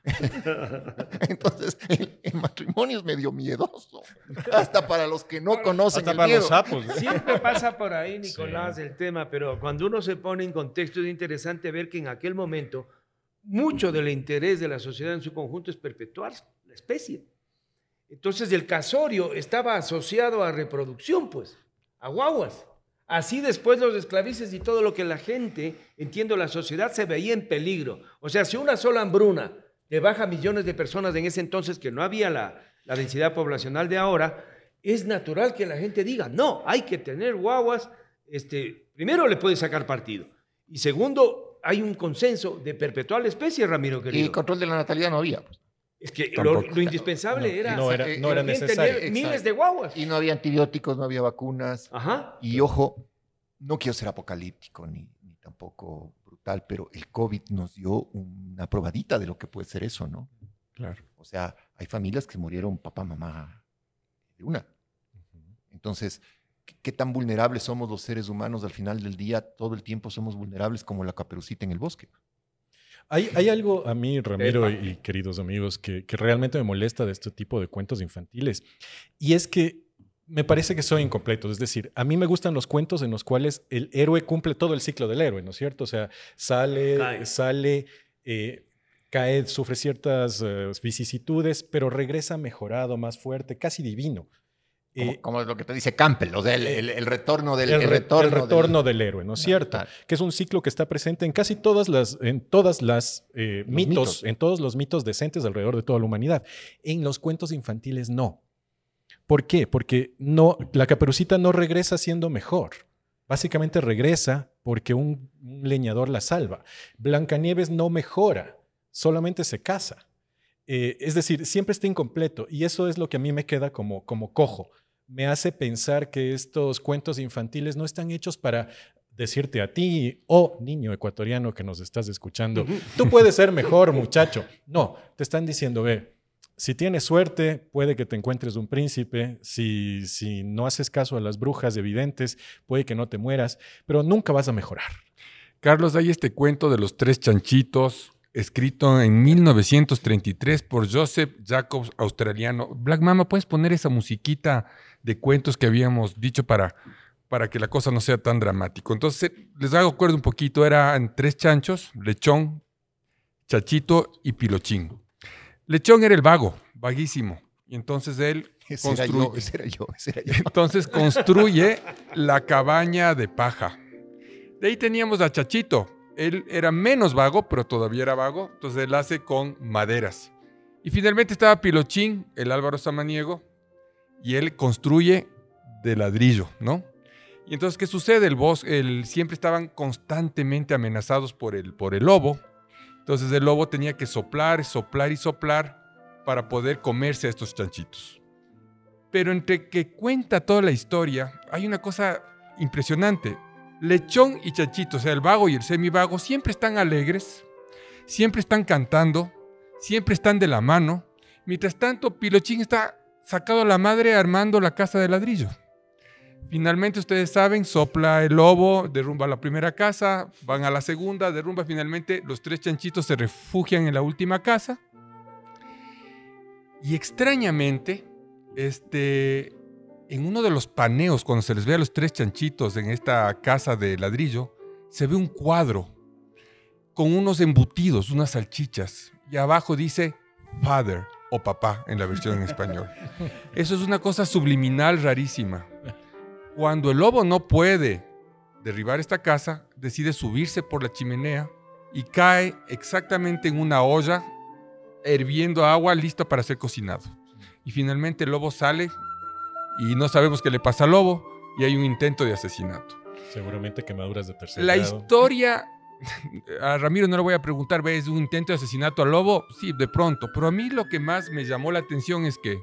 Entonces, el matrimonio es medio miedoso, hasta para los que no conocen Hasta el para miedo. los sapos. ¿no? Siempre pasa por ahí, Nicolás, Sí. el tema, pero cuando uno se pone en contexto es interesante ver que en aquel momento mucho del interés de la sociedad en su conjunto es perpetuar la especie. Entonces el casorio estaba asociado a reproducción, pues, a guaguas. Así después los esclavices y todo lo que la gente, entiendo, la sociedad se veía en peligro. O sea, si una sola hambruna le baja a millones de personas en ese entonces, que no había la densidad poblacional de ahora, es natural que la gente diga, no, hay que tener guaguas. Primero le puede sacar partido. Y segundo, hay un consenso de perpetuar la especie, Ramiro querido. Y control de la natalidad no había. Pues. Es que Tampoco. lo indispensable era, No era también necesario. tener miles Exacto. de guaguas. Y no había antibióticos, no había vacunas. Ajá. Y ojo, no quiero ser apocalíptico ni tampoco brutal, pero el COVID nos dio una probadita de lo que puede ser eso, ¿no? Claro. O sea, hay familias que murieron papá, mamá de una. Entonces, qué tan vulnerables somos los seres humanos al final del día. Todo el tiempo somos vulnerables como la caperucita en el bosque. Hay algo a mí, Ramiro y queridos amigos, que realmente me molesta de este tipo de cuentos infantiles. Y es que me parece que son incompletos. Es decir, a mí me gustan los cuentos en los cuales el héroe cumple todo el ciclo del héroe, ¿no es cierto? O sea, cae, sufre ciertas vicisitudes, pero regresa mejorado, más fuerte, casi divino. Como es lo que te dice Campbell, o sea, el retorno del el retorno del héroe, ¿no es cierto? Que es un ciclo que está presente en casi todos los mitos decentes alrededor de toda la humanidad. En los cuentos infantiles no. ¿Por qué? Porque la Caperucita no regresa siendo mejor. Básicamente regresa porque un leñador la salva. Blancanieves no mejora, solamente se casa. Es decir, siempre está incompleto y eso es lo que a mí me queda como cojo. Me hace pensar que estos cuentos infantiles no están hechos para decirte a ti, niño ecuatoriano que nos estás escuchando, tú puedes ser mejor, muchacho. No, te están diciendo, si tienes suerte, puede que te encuentres un príncipe. Si no haces caso a las brujas evidentes, puede que no te mueras, pero nunca vas a mejorar. Carlos, hay este cuento de los 3 chanchitos, escrito en 1933 por Joseph Jacobs, australiano. Black Mama, ¿puedes poner esa musiquita de cuentos que habíamos dicho para que la cosa no sea tan dramático? Entonces, les hago acuerdo un poquito. Eran 3 chanchos, Lechón, Chachito y Pilochín. Lechón era el vago, vaguísimo. Y entonces él Ese era yo. Entonces construye la cabaña de paja. De ahí teníamos a Chachito. Él era menos vago, pero todavía era vago. Entonces él hace con maderas. Y finalmente estaba Pilochín, el Álvaro Samaniego, y él construye de ladrillo, ¿no? Y entonces, ¿qué sucede? Siempre estaban constantemente amenazados por el lobo. Entonces el lobo tenía que soplar para poder comerse a estos chanchitos. Pero entre que cuenta toda la historia, hay una cosa impresionante. Lechón y Chachito, o sea, el vago y el semivago, siempre están alegres, siempre están cantando, siempre están de la mano. Mientras tanto, Pilochín está sacado a la madre armando la casa de ladrillo. Finalmente, ustedes saben, sopla el lobo, derrumba la primera casa, van a la segunda, derrumba. Finalmente, los 3 chanchitos se refugian en la última casa. Y extrañamente, en uno de los paneos, cuando se les ve a los 3 chanchitos en esta casa de ladrillo, se ve un cuadro con unos embutidos, unas salchichas. Y abajo dice Father o papá en la versión en español. Eso es una cosa subliminal rarísima. Cuando el lobo no puede derribar esta casa, decide subirse por la chimenea y cae exactamente en una olla hirviendo agua lista para ser cocinado. Y finalmente el lobo sale y no sabemos qué le pasa al lobo y hay un intento de asesinato. Seguramente quemaduras de tercer La grado. historia, a Ramiro no le voy a preguntar, ¿ves un intento de asesinato al lobo? Sí, de pronto. Pero a mí lo que más me llamó la atención es que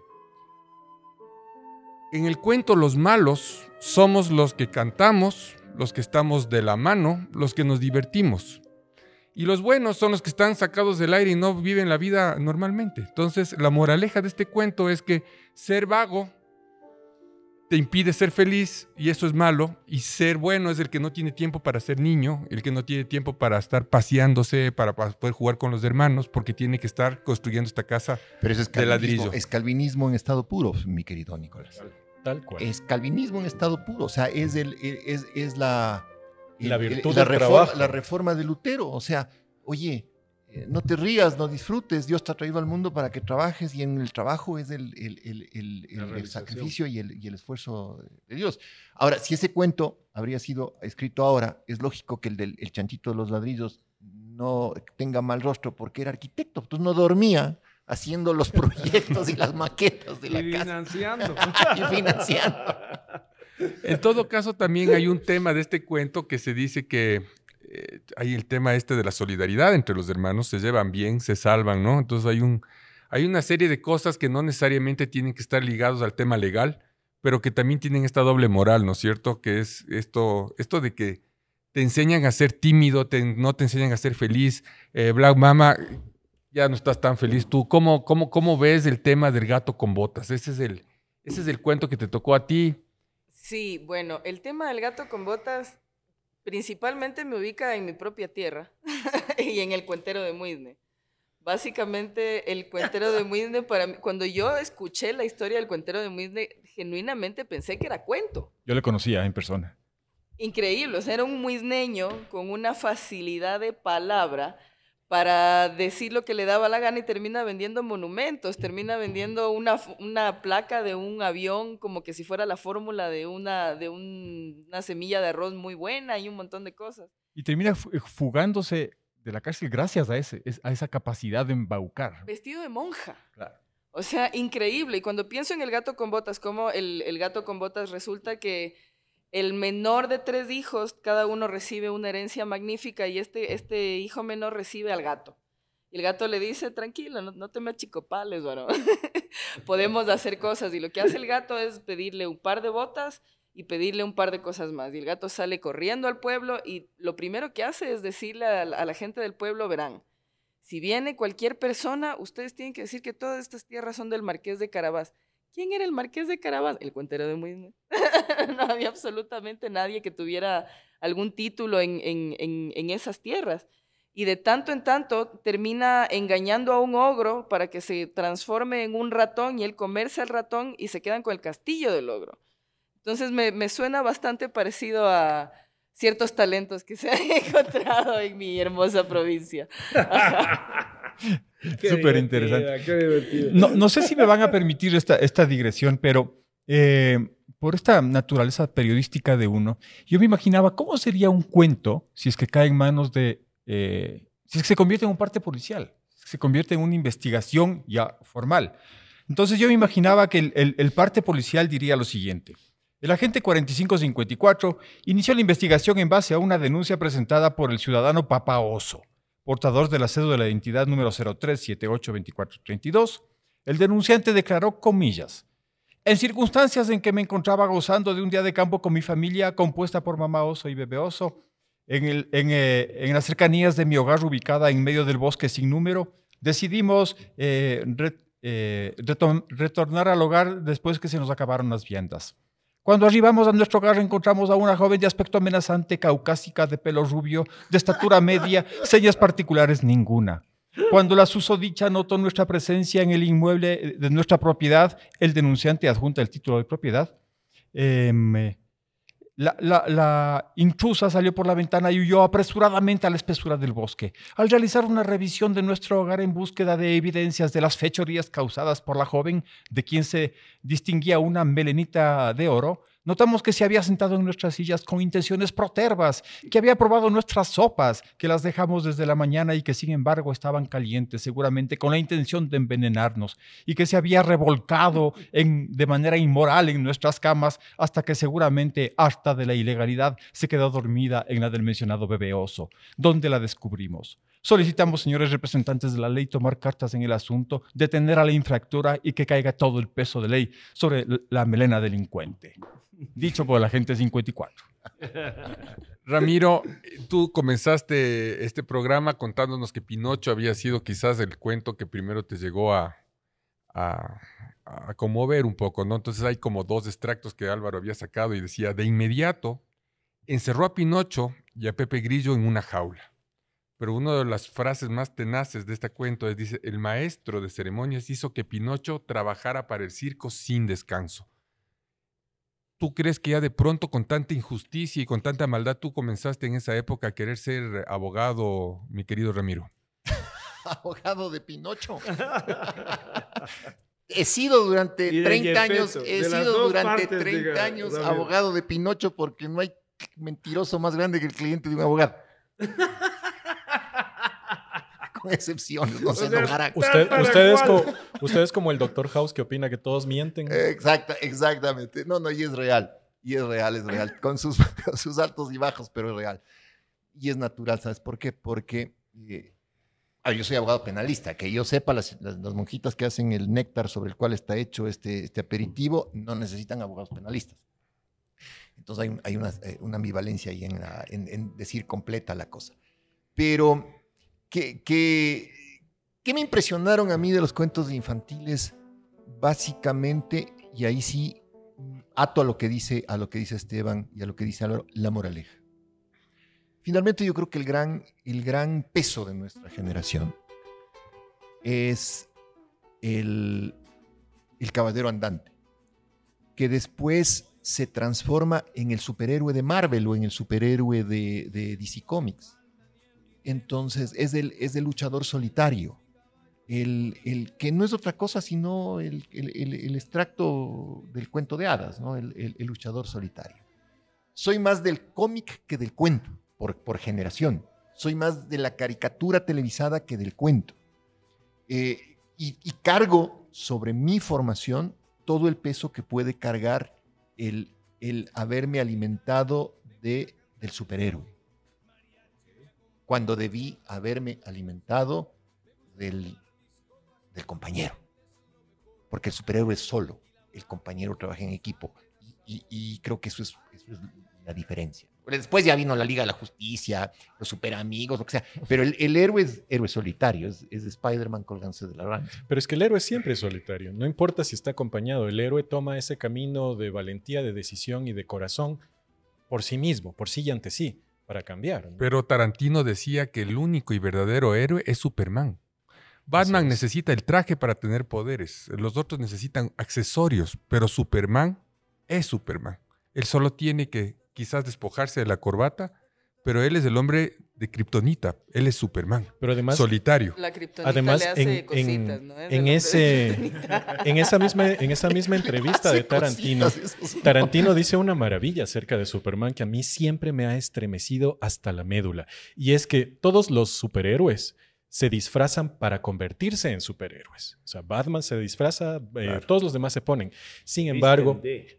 en el cuento los malos somos los que cantamos, los que estamos de la mano, los que nos divertimos. Y los buenos son los que están sacados del aire y no viven la vida normalmente. Entonces, la moraleja de este cuento es que ser vago te impide ser feliz y eso es malo. Y ser bueno es el que no tiene tiempo para ser niño, el que no tiene tiempo para estar paseándose, para poder jugar con los hermanos, porque tiene que estar construyendo esta casa de ladrillo. Es calvinismo en estado puro, mi querido Nicolás. Tal cual. Es calvinismo en estado puro. O sea, es la virtud del trabajo. La reforma de Lutero. O sea, oye, no te rías, no disfrutes. Dios te ha traído al mundo para que trabajes y en el trabajo es el sacrificio y el esfuerzo de Dios. Ahora, si ese cuento habría sido escrito ahora, es lógico que el chanchito de los ladrillos no tenga mal rostro porque era arquitecto. Entonces no dormía haciendo los proyectos y las maquetas de la casa. Y financiando. En todo caso, también hay un tema de este cuento que se dice que hay el tema de la solidaridad entre los hermanos, se llevan bien, se salvan, ¿no? Entonces hay una serie de cosas que no necesariamente tienen que estar ligados al tema legal, pero que también tienen esta doble moral, ¿no es cierto? Que es esto de que te enseñan a ser tímido, no te enseñan a ser feliz. Black Mama, ya no estás tan feliz tú. ¿Cómo ves el tema del gato con botas? Ese es el cuento que te tocó a ti. Sí, bueno, el tema del gato con botas principalmente me ubica en mi propia tierra y en el cuentero de Muisne. Básicamente, el cuentero de Muisne, para mí, cuando yo escuché la historia del cuentero de Muisne, genuinamente pensé que era cuento. Yo le conocía en persona. Increíble, o sea, era un muisneño con una facilidad de palabra para decir lo que le daba la gana y termina vendiendo monumentos, termina vendiendo una placa de un avión como que si fuera la fórmula de una semilla de arroz muy buena y un montón de cosas. Y termina fugándose de la cárcel gracias a esa capacidad de embaucar. Vestido de monja. Claro. O sea, increíble. Y cuando pienso en el gato con botas, como el gato con botas resulta que el menor de 3 hijos, cada uno recibe una herencia magnífica y este hijo menor recibe al gato. Y el gato le dice, tranquilo, no te me achicopales, varón. Podemos hacer cosas. Y lo que hace el gato es pedirle un par de botas y pedirle un par de cosas más. Y el gato sale corriendo al pueblo y lo primero que hace es decirle a la gente del pueblo, verán, si viene cualquier persona, ustedes tienen que decir que todas estas tierras son del Marqués de Carabás. ¿Quién era el Marqués de Carabás? El cuentero de Muisne. No había absolutamente nadie que tuviera algún título en esas tierras. Y de tanto en tanto termina engañando a un ogro para que se transforme en un ratón y él comerse al ratón y se quedan con el castillo del ogro. Entonces me suena bastante parecido a ciertos talentos que se han encontrado en mi hermosa provincia. Súper interesante. Qué divertido. No sé si me van a permitir esta digresión, pero por esta naturaleza periodística de uno, yo me imaginaba cómo sería un cuento si es que cae en manos de... si es que se convierte en un parte policial, si se convierte en una investigación ya formal. Entonces yo me imaginaba que el parte policial diría lo siguiente. El agente 4554 inició la investigación en base a una denuncia presentada por el ciudadano Papa Oso, portador de la cédula de identidad número 03782432. El denunciante declaró, comillas, en circunstancias en que me encontraba gozando de un día de campo con mi familia compuesta por mamá oso y bebé oso, en las cercanías de mi hogar ubicada en medio del bosque sin número, decidimos retornar al hogar después que se nos acabaron las viandas. Cuando arribamos a nuestro hogar encontramos a una joven de aspecto amenazante, caucásica, de pelo rubio, de estatura media, señas particulares ninguna. Cuando la susodicha notó nuestra presencia en el inmueble de nuestra propiedad, el denunciante adjunta el título de propiedad. La intrusa salió por la ventana y huyó apresuradamente a la espesura del bosque. Al realizar una revisión de nuestro hogar en búsqueda de evidencias de las fechorías causadas por la joven, de quien se distinguía una melenita de oro, notamos que se había sentado en nuestras sillas con intenciones protervas, que había probado nuestras sopas, que las dejamos desde la mañana y que sin embargo estaban calientes, seguramente con la intención de envenenarnos, y que se había revolcado de manera inmoral en nuestras camas hasta que seguramente, harta de la ilegalidad, se quedó dormida en la del mencionado bebé oso, donde la descubrimos. Solicitamos, señores representantes de la ley, tomar cartas en el asunto, detener a la infractora y que caiga todo el peso de ley sobre la melena delincuente. Dicho por el agente 54. Ramiro, tú comenzaste este programa contándonos que Pinocho había sido quizás el cuento que primero te llegó a conmover un poco, ¿no? Entonces hay como 2 extractos que Álvaro había sacado y decía, de inmediato encerró a Pinocho y a Pepe Grillo en una jaula. Pero una de las frases más tenaces de este cuento es, dice, el maestro de ceremonias hizo que Pinocho trabajara para el circo sin descanso. ¿Tú crees que ya de pronto con tanta injusticia y con tanta maldad tú comenzaste en esa época a querer ser abogado, mi querido Ramiro? Abogado de Pinocho. He sido durante 30 años, abogado de Pinocho porque no hay mentiroso más grande que el cliente de un abogado. Con excepciones, no se enojarán. Usted es como el Dr. House que opina que todos mienten. Exactamente. No, y es real. Y es real. Con sus altos y bajos, pero es real. Y es natural, ¿sabes por qué? Porque yo soy abogado penalista. Que yo sepa, las monjitas que hacen el néctar sobre el cual está hecho este aperitivo no necesitan abogados penalistas. Entonces hay una ambivalencia ahí en decir completa la cosa. Pero, ¿qué me impresionaron a mí de los cuentos infantiles? Básicamente, y ahí sí ato a lo que dice Esteban y a lo que dice la moraleja. Finalmente, yo creo que el gran peso de nuestra generación es el caballero andante, que después se transforma en el superhéroe de Marvel o en el superhéroe de DC Comics. Entonces, es el luchador solitario, el que no es otra cosa sino el extracto del cuento de hadas, ¿no? El luchador solitario. Soy más del cómic que del cuento, por generación. Soy más de la caricatura televisada que del cuento. Y cargo sobre mi formación todo el peso que puede cargar el haberme alimentado del superhéroe, cuando debí haberme alimentado del compañero, porque el superhéroe es solo, el compañero trabaja en equipo, y creo que eso es la diferencia. Pero después ya vino la Liga de la Justicia, los superamigos, lo que sea, pero el héroe es héroe solitario, es Spider-Man colgándose de la rama. Pero es que el héroe siempre es solitario, no importa si está acompañado, el héroe toma ese camino de valentía, de decisión y de corazón por sí mismo, por sí y ante sí, para cambiar, ¿no? Pero Tarantino decía que el único y verdadero héroe es Superman. Batman necesita el traje para tener poderes, los otros necesitan accesorios, pero Superman es Superman. Él solo tiene que quizás despojarse de la corbata, pero él es el hombre de Kryptonita, él es Superman, pero además solitario. La kriptonita Además, le hace cositas, ¿no? en esa misma entrevista de Tarantino dice una maravilla acerca de Superman que a mí siempre me ha estremecido hasta la médula. Y es que todos los superhéroes se disfrazan para convertirse en superhéroes. O sea, Batman se disfraza, todos los demás se ponen. Sin embargo,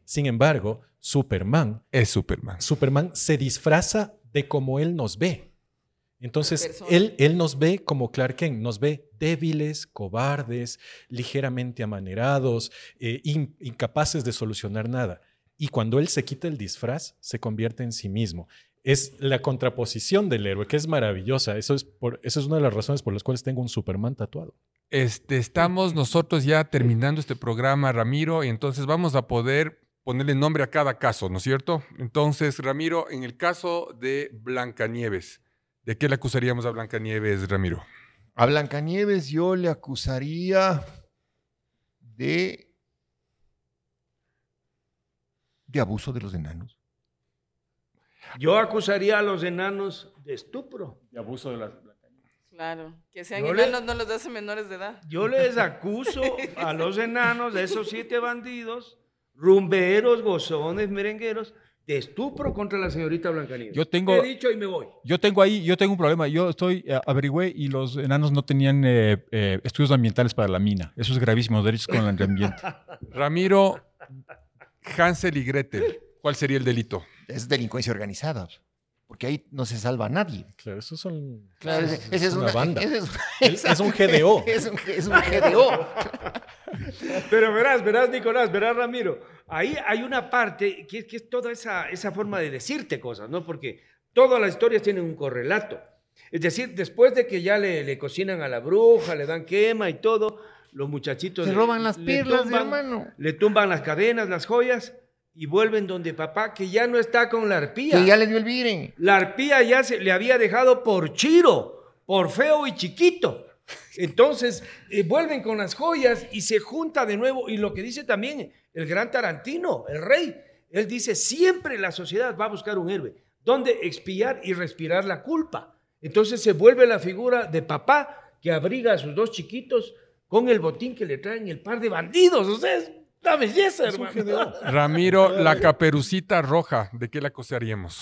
Superman es Superman. Superman se disfraza de como él nos ve. Entonces, él nos ve como Clark Kent, nos ve débiles, cobardes, ligeramente amanerados, incapaces de solucionar nada. Y cuando él se quita el disfraz, se convierte en sí mismo. Es la contraposición del héroe, que es maravillosa. Esa es una de las razones por las cuales tengo un Superman tatuado. Estamos nosotros ya terminando este programa, Ramiro, y entonces vamos a poder ponerle nombre a cada caso, ¿no es cierto? Entonces, Ramiro, en el caso de Blancanieves, ¿de qué le acusaríamos a Blancanieves, Ramiro? A Blancanieves yo le acusaría de abuso de los enanos. Yo acusaría a los enanos de estupro. De abuso de las... Claro, que sean enanos no los hace menores de edad. Yo les acuso a los enanos, de esos 7 bandidos, rumberos, gozones, merengueros, de estupro contra la señorita Blancanieves. Yo tengo... He dicho y me voy. Yo tengo un problema. Yo averigüé y los enanos no tenían estudios ambientales para la mina. Eso es gravísimo, derechos con el ambiente. Ramiro, Hansel y Gretel, ¿cuál sería el delito? Es delincuencia organizada, porque ahí no se salva a nadie. Claro, esos son... Claro, esa es una banda. Es un GDO. Es un GDO. Pero verás, Nicolás, verás, Ramiro, ahí hay una parte que es toda esa forma de decirte cosas, ¿no? Porque todas las historias tienen un correlato. Es decir, después de que ya le cocinan a la bruja, le dan quema y todo, los muchachitos... Se roban las perlas, hermano. Le tumban las cadenas, las joyas, y vuelven donde papá, que ya no está con la arpía. Que ya le dio el vire. La arpía ya le había dejado por chiro, por feo y chiquito. Entonces, vuelven con las joyas y se junta de nuevo. Y lo que dice también el gran Tarantino, el rey, él dice, siempre la sociedad va a buscar un héroe, donde expiar y respirar la culpa. Entonces se vuelve la figura de papá que abriga a sus 2 chiquitos con el botín que le traen el par de bandidos. O sea, es una belleza, hermano. Ramiro, la Caperucita Roja, ¿de qué la acusaríamos?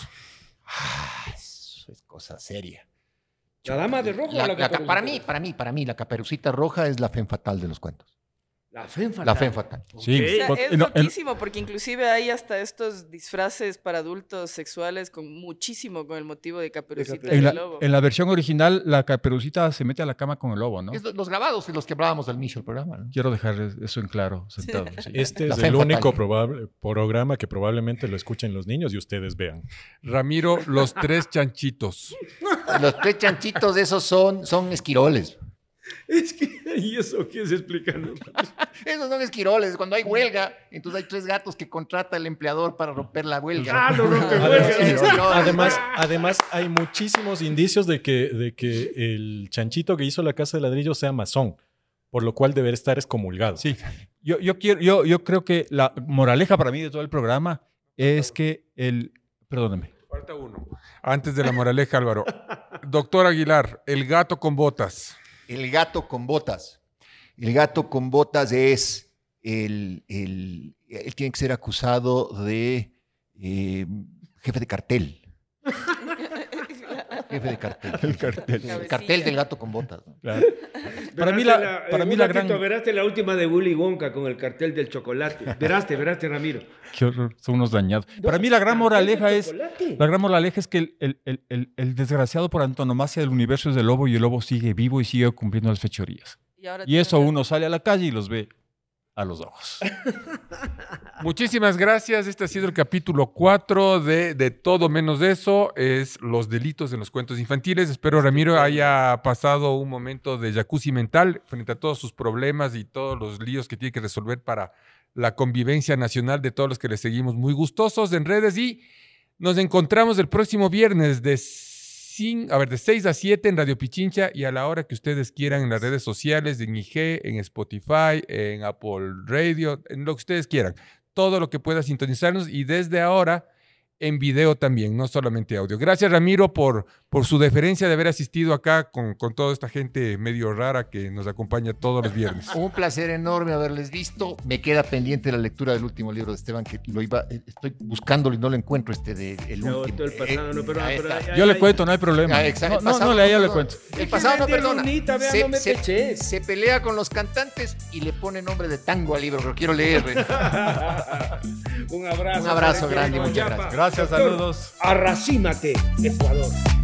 Eso es cosa seria. ¿La dama de rojo o la Caperucita? Para mí, la Caperucita Roja es la femme fatal de los cuentos. La femme fatal. La femme fatal. Sí, O sea, es loquísimo, porque inclusive hay hasta estos disfraces para adultos sexuales con el motivo de Caperucita y el lobo. En la versión original, la Caperucita se mete a la cama con el lobo, ¿no? Es los grabados de los que hablábamos al inicio del programa, ¿no? Quiero dejar eso en claro, sentado. Sí. Este La es el femme único fatal. programa que probablemente lo escuchen los niños y ustedes vean. Ramiro, los 3 chanchitos. Los 3 chanchitos esos son esquiroles. Es que... ¿Y eso qué es explicando? Esos son esquiroles. Cuando hay huelga, entonces hay 3 gatos que contrata el empleador para romper la huelga. No rompe huelga. Además, hay muchísimos indicios de que el chanchito que hizo la casa de ladrillo sea masón, por lo cual deber estar excomulgado. Sí, yo creo que la moraleja para mí de todo el programa es que perdóname. Falta uno. Antes de la moraleja, Álvaro. Doctor Aguilar, el gato con botas. El gato con botas. El gato con botas es él tiene que ser acusado de jefe de cartel. Jefe de cartel. El cartel del gato con botas, ¿no? Claro. Para mí la gran... Veraste la última de Willy Wonka con el cartel del chocolate. Veraste, Ramiro. Qué horror, son unos dañados. Para mí la gran moraleja es que el desgraciado por antonomasia del universo es el lobo y el lobo sigue vivo y sigue cumpliendo las fechorías. Y eso uno sale a la calle y los ve a los ojos. Muchísimas gracias. Este ha sido el capítulo 4 de Todo Menos Eso. Es los delitos en los cuentos infantiles. Espero Ramiro haya pasado un momento de jacuzzi mental frente a todos sus problemas y todos los líos que tiene que resolver para la convivencia nacional de todos los que le seguimos muy gustosos en redes. Y nos encontramos el próximo viernes de 6 a 7 en Radio Pichincha y a la hora que ustedes quieran en las redes sociales, en IG, en Spotify, en Apple Radio, en lo que ustedes quieran. Todo lo que pueda sintonizarnos y desde ahora en video también, no solamente audio. Gracias, Ramiro, por su deferencia de haber asistido acá con toda esta gente medio rara que nos acompaña todos los viernes. Un placer enorme haberles visto. Me queda pendiente la lectura del último libro de Esteban, que estoy buscándolo y no lo encuentro, el último. Yo le cuento, no hay problema. Exacto. No, yo le cuento. El pasado no perdona. Se pelea con los cantantes y le pone nombre de tango al libro, pero quiero leer. Un abrazo. Un abrazo grande, muchas gracias. Gracias, saludos. Arracímate, Ecuador.